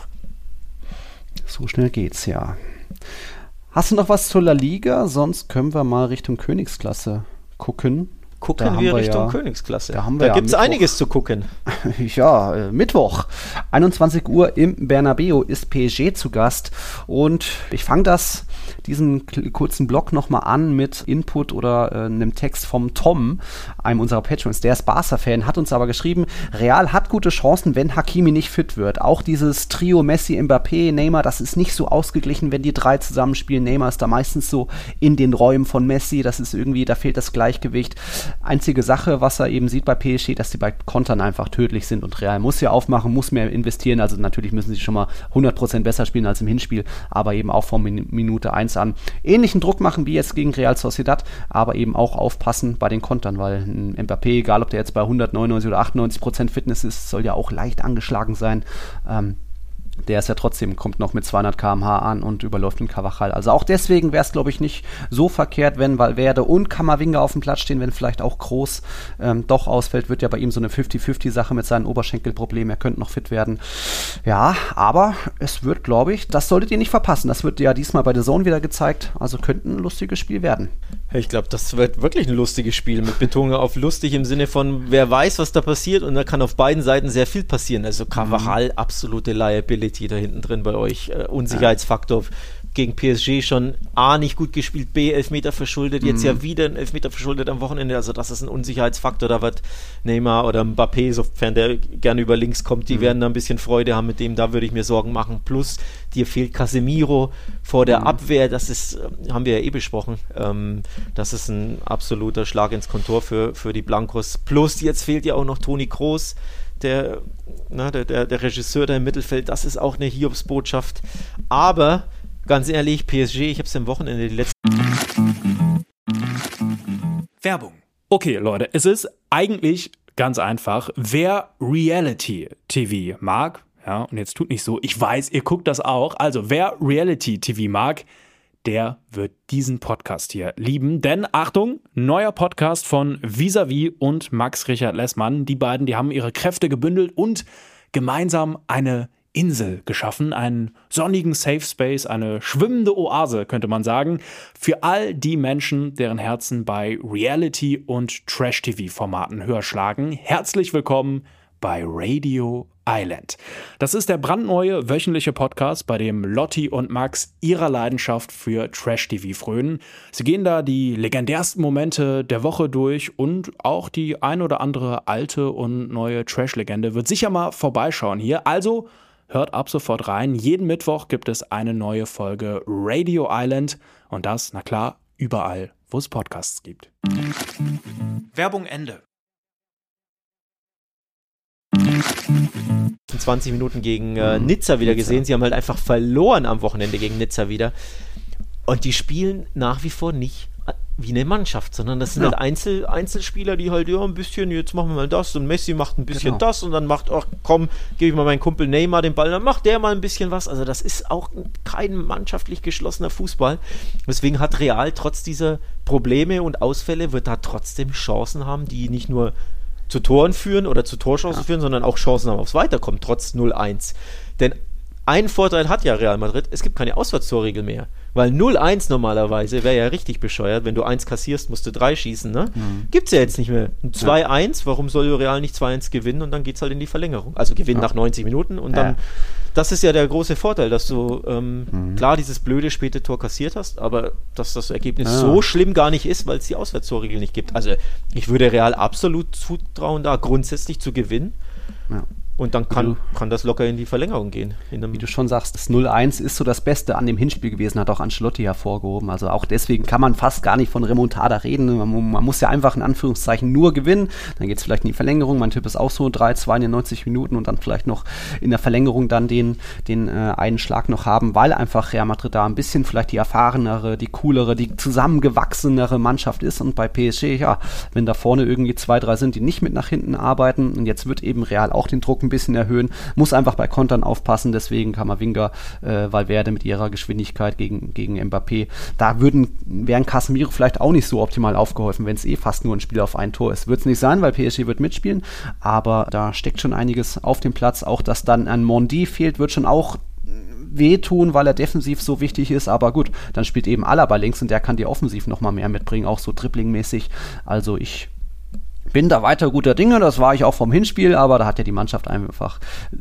So schnell geht's, ja. Hast du noch was zur La Liga? Sonst können wir mal Richtung Königsklasse gucken. Gucken wir Richtung Königsklasse. Da gibt es einiges zu gucken. Ja, Mittwoch, 21 Uhr im Bernabeu ist PSG zu Gast. Und ich fange diesen kurzen Blog nochmal an mit Input oder einem Text vom Tom, einem unserer Patrons. Der ist Barca-Fan, hat uns aber geschrieben, Real hat gute Chancen, wenn Hakimi nicht fit wird. Auch dieses Trio Messi, Mbappé, Neymar, das ist nicht so ausgeglichen, wenn die 3 zusammenspielen. Neymar ist da meistens so in den Räumen von Messi. Das ist irgendwie, da fehlt das Gleichgewicht. Einzige Sache, was er eben sieht bei PSG, dass die bei Kontern einfach tödlich sind und Real muss ja aufmachen, muss mehr investieren, also natürlich müssen sie schon mal 100% besser spielen als im Hinspiel, aber eben auch von Minute 1 an ähnlichen Druck machen wie jetzt gegen Real Sociedad, aber eben auch aufpassen bei den Kontern, weil ein Mbappé, egal ob der jetzt bei 199 oder 98% Fitness ist, soll ja auch leicht angeschlagen sein. Der ist ja trotzdem, kommt noch mit 200 km/h an und überläuft den Carvajal. Also auch deswegen wäre es, glaube ich, nicht so verkehrt, wenn Valverde und Camavinga auf dem Platz stehen, wenn vielleicht auch Kroos doch ausfällt. Wird ja bei ihm so eine 50-50-Sache mit seinen Oberschenkelproblemen. Er könnte noch fit werden. Ja, aber es wird, glaube ich, das solltet ihr nicht verpassen. Das wird ja diesmal bei The Zone wieder gezeigt. Also könnte ein lustiges Spiel werden. Ich glaube, das wird wirklich ein lustiges Spiel mit Betonung auf lustig im Sinne von, wer weiß, was da passiert und da kann auf beiden Seiten sehr viel passieren. Also Carvajal, absolute Liability da hinten drin bei euch. Unsicherheitsfaktor. Gegen PSG schon A, nicht gut gespielt, B, Elfmeter verschuldet, jetzt ja wieder ein Elfmeter verschuldet am Wochenende, also das ist ein Unsicherheitsfaktor, da wird Neymar oder Mbappé, sofern der gerne über links kommt, die werden da ein bisschen Freude haben mit dem, da würde ich mir Sorgen machen, plus dir fehlt Casemiro vor der Abwehr, das ist, haben wir ja eh besprochen, das ist ein absoluter Schlag ins Kontor für die Blancos, plus jetzt fehlt ja auch noch Toni Kroos, der Regisseur da im Mittelfeld, das ist auch eine Hiobsbotschaft, aber ganz ehrlich, PSG, ich habe es am Wochenende die letzten... Werbung. Okay, Leute, es ist eigentlich ganz einfach. Wer Reality-TV mag, ja, und jetzt tut nicht so, ich weiß, ihr guckt das auch, also wer Reality-TV mag, der wird diesen Podcast hier lieben. Denn, Achtung, neuer Podcast von Vis-a-vis und Max Richard Lessmann. Die beiden, die haben ihre Kräfte gebündelt und gemeinsam eine Insel geschaffen, einen sonnigen Safe Space, eine schwimmende Oase, könnte man sagen, für all die Menschen, deren Herzen bei Reality- und Trash-TV-Formaten höher schlagen. Herzlich willkommen bei Radio Island. Das ist der brandneue wöchentliche Podcast, bei dem Lotti und Max ihrer Leidenschaft für Trash-TV frönen. Sie gehen da die legendärsten Momente der Woche durch und auch die ein oder andere alte und neue Trash-Legende wird sicher mal vorbeischauen hier. Also hört ab sofort rein. Jeden Mittwoch gibt es eine neue Folge Radio Island und das, na klar, überall, wo es Podcasts gibt. Werbung Ende. 20 Minuten gegen Nizza wieder gesehen. Sie haben halt einfach verloren am Wochenende gegen Nizza wieder. Und die spielen nach wie vor nicht wie eine Mannschaft, sondern das sind halt Einzelspieler, die halt, ja, ein bisschen, jetzt machen wir mal das und Messi macht ein bisschen das und dann macht, ach komm, gebe ich mal meinen Kumpel Neymar den Ball, dann macht der mal ein bisschen was. Also das ist auch kein mannschaftlich geschlossener Fußball. Deswegen hat Real trotz dieser Probleme und Ausfälle, wird da trotzdem Chancen haben, die nicht nur zu Toren führen oder zu Torchancen führen, sondern auch Chancen haben aufs Weiterkommen, trotz 0-1. Denn einen Vorteil hat ja Real Madrid, es gibt keine Auswärtstorregel mehr. Weil 0-1 normalerweise wäre ja richtig bescheuert. Wenn du 1 kassierst, musst du 3 schießen, ne? Gibt's ja jetzt nicht mehr. 2-1, warum soll Real nicht 2-1 gewinnen und dann geht's halt in die Verlängerung. Also gewinnen nach 90 Minuten und dann, das ist ja der große Vorteil, dass du klar dieses blöde späte Tor kassiert hast, aber dass das Ergebnis so schlimm gar nicht ist, weil es die Auswärtstorregel nicht gibt. Also ich würde Real absolut zutrauen, da grundsätzlich zu gewinnen. Ja. Und dann kann das locker in die Verlängerung gehen. Wie du schon sagst, das 0-1 ist so das Beste an dem Hinspiel gewesen, hat auch Ancelotti hervorgehoben. Also auch deswegen kann man fast gar nicht von Remontada reden. Man muss ja einfach in Anführungszeichen nur gewinnen. Dann geht es vielleicht in die Verlängerung. Mein Tipp ist auch so 3-2 in den 90 Minuten und dann vielleicht noch in der Verlängerung dann den einen Schlag noch haben, weil einfach Real Madrid da ein bisschen vielleicht die erfahrenere, die coolere, die zusammengewachsenere Mannschaft ist. Und bei PSG, ja, wenn da vorne irgendwie 2, 3 sind, die nicht mit nach hinten arbeiten und jetzt wird eben Real auch den Druck ein bisschen erhöhen, muss einfach bei Kontern aufpassen, deswegen Camavinga, Valverde mit ihrer Geschwindigkeit gegen Mbappé, da wären Casemiro vielleicht auch nicht so optimal aufgeholfen, wenn es fast nur ein Spiel auf ein Tor ist. Wird es nicht sein, weil PSG wird mitspielen, aber da steckt schon einiges auf dem Platz, auch dass dann ein Mondi fehlt, wird schon auch wehtun, weil er defensiv so wichtig ist, aber gut, dann spielt eben Alaba links und der kann dir offensiv nochmal mehr mitbringen, auch so dribbling-mäßig, also ich bin da weiter guter Dinge, das war ich auch vom Hinspiel, aber da hat ja die Mannschaft einfach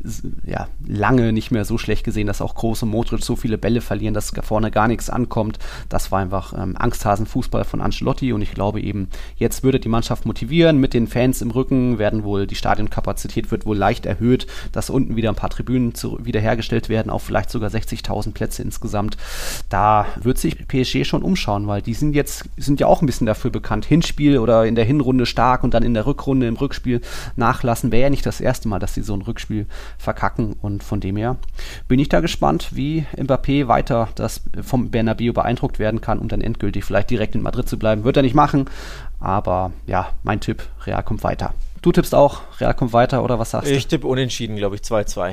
lange nicht mehr so schlecht gesehen, dass auch Kroos und Modric so viele Bälle verlieren, dass da vorne gar nichts ankommt. Das war einfach Angsthasen-Fußball von Ancelotti und ich glaube eben, jetzt würde die Mannschaft motivieren, mit den Fans im Rücken die Stadionkapazität wird wohl leicht erhöht, dass unten wieder ein paar Tribünen wiederhergestellt werden, auf vielleicht sogar 60.000 Plätze insgesamt. Da wird sich PSG schon umschauen, weil die sind ja auch ein bisschen dafür bekannt, Hinspiel oder in der Hinrunde stark und dann in der Rückrunde im Rückspiel nachlassen. Wäre ja nicht das erste Mal, dass sie so ein Rückspiel verkacken und von dem her bin ich da gespannt, wie Mbappé weiter vom Bernabéu beeindruckt werden kann, um dann endgültig vielleicht direkt in Madrid zu bleiben. Wird er nicht machen, aber ja, mein Tipp, Real kommt weiter. Du tippst auch, Real kommt weiter oder was sagst du? Ich tippe unentschieden, glaube ich, 2-2.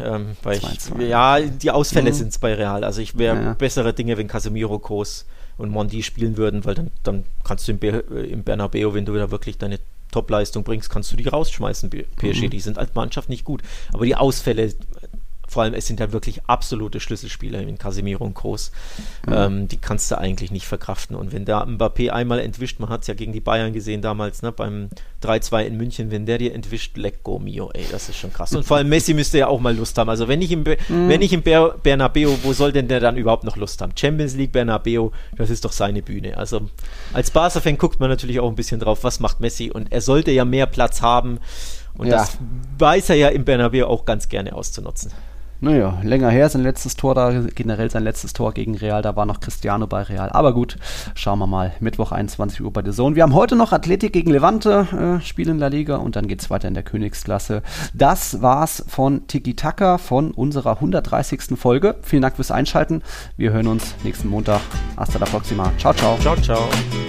Weil die Ausfälle sind es bei Real. Also ich wäre bessere Dinge, wenn Casemiro, Kroos und Mondi spielen würden, weil dann kannst du im Bernabéu, wenn du da wirklich deine Topleistung bringst, kannst du die rausschmeißen, PSG. Die sind als Mannschaft nicht gut. Aber die Ausfälle, vor allem es sind ja wirklich absolute Schlüsselspieler in Casemiro und Kroos, die kannst du eigentlich nicht verkraften. Und wenn der Mbappé einmal entwischt, man hat es ja gegen die Bayern gesehen damals, ne, beim 3-2 in München, wenn der dir entwischt, lecco mio, ey, das ist schon krass. Und vor allem Messi müsste ja auch mal Lust haben. Also wenn ich im Bernabéu, wo soll denn der dann überhaupt noch Lust haben? Champions League, Bernabéu, das ist doch seine Bühne. Also als Barca-Fan guckt man natürlich auch ein bisschen drauf, was macht Messi, und er sollte ja mehr Platz haben und das weiß er ja im Bernabéu auch ganz gerne auszunutzen. Naja, länger her sein letztes Tor da, generell sein letztes Tor gegen Real, da war noch Cristiano bei Real. Aber gut, schauen wir mal, Mittwoch 21 Uhr bei The Zone. Wir haben heute noch Athletic gegen Levante, Spiel in La Liga und dann geht's weiter in der Königsklasse. Das war's von Tiki Taka, von unserer 130. Folge. Vielen Dank fürs Einschalten. Wir hören uns nächsten Montag. Hasta la próxima. Ciao, ciao. Ciao, ciao.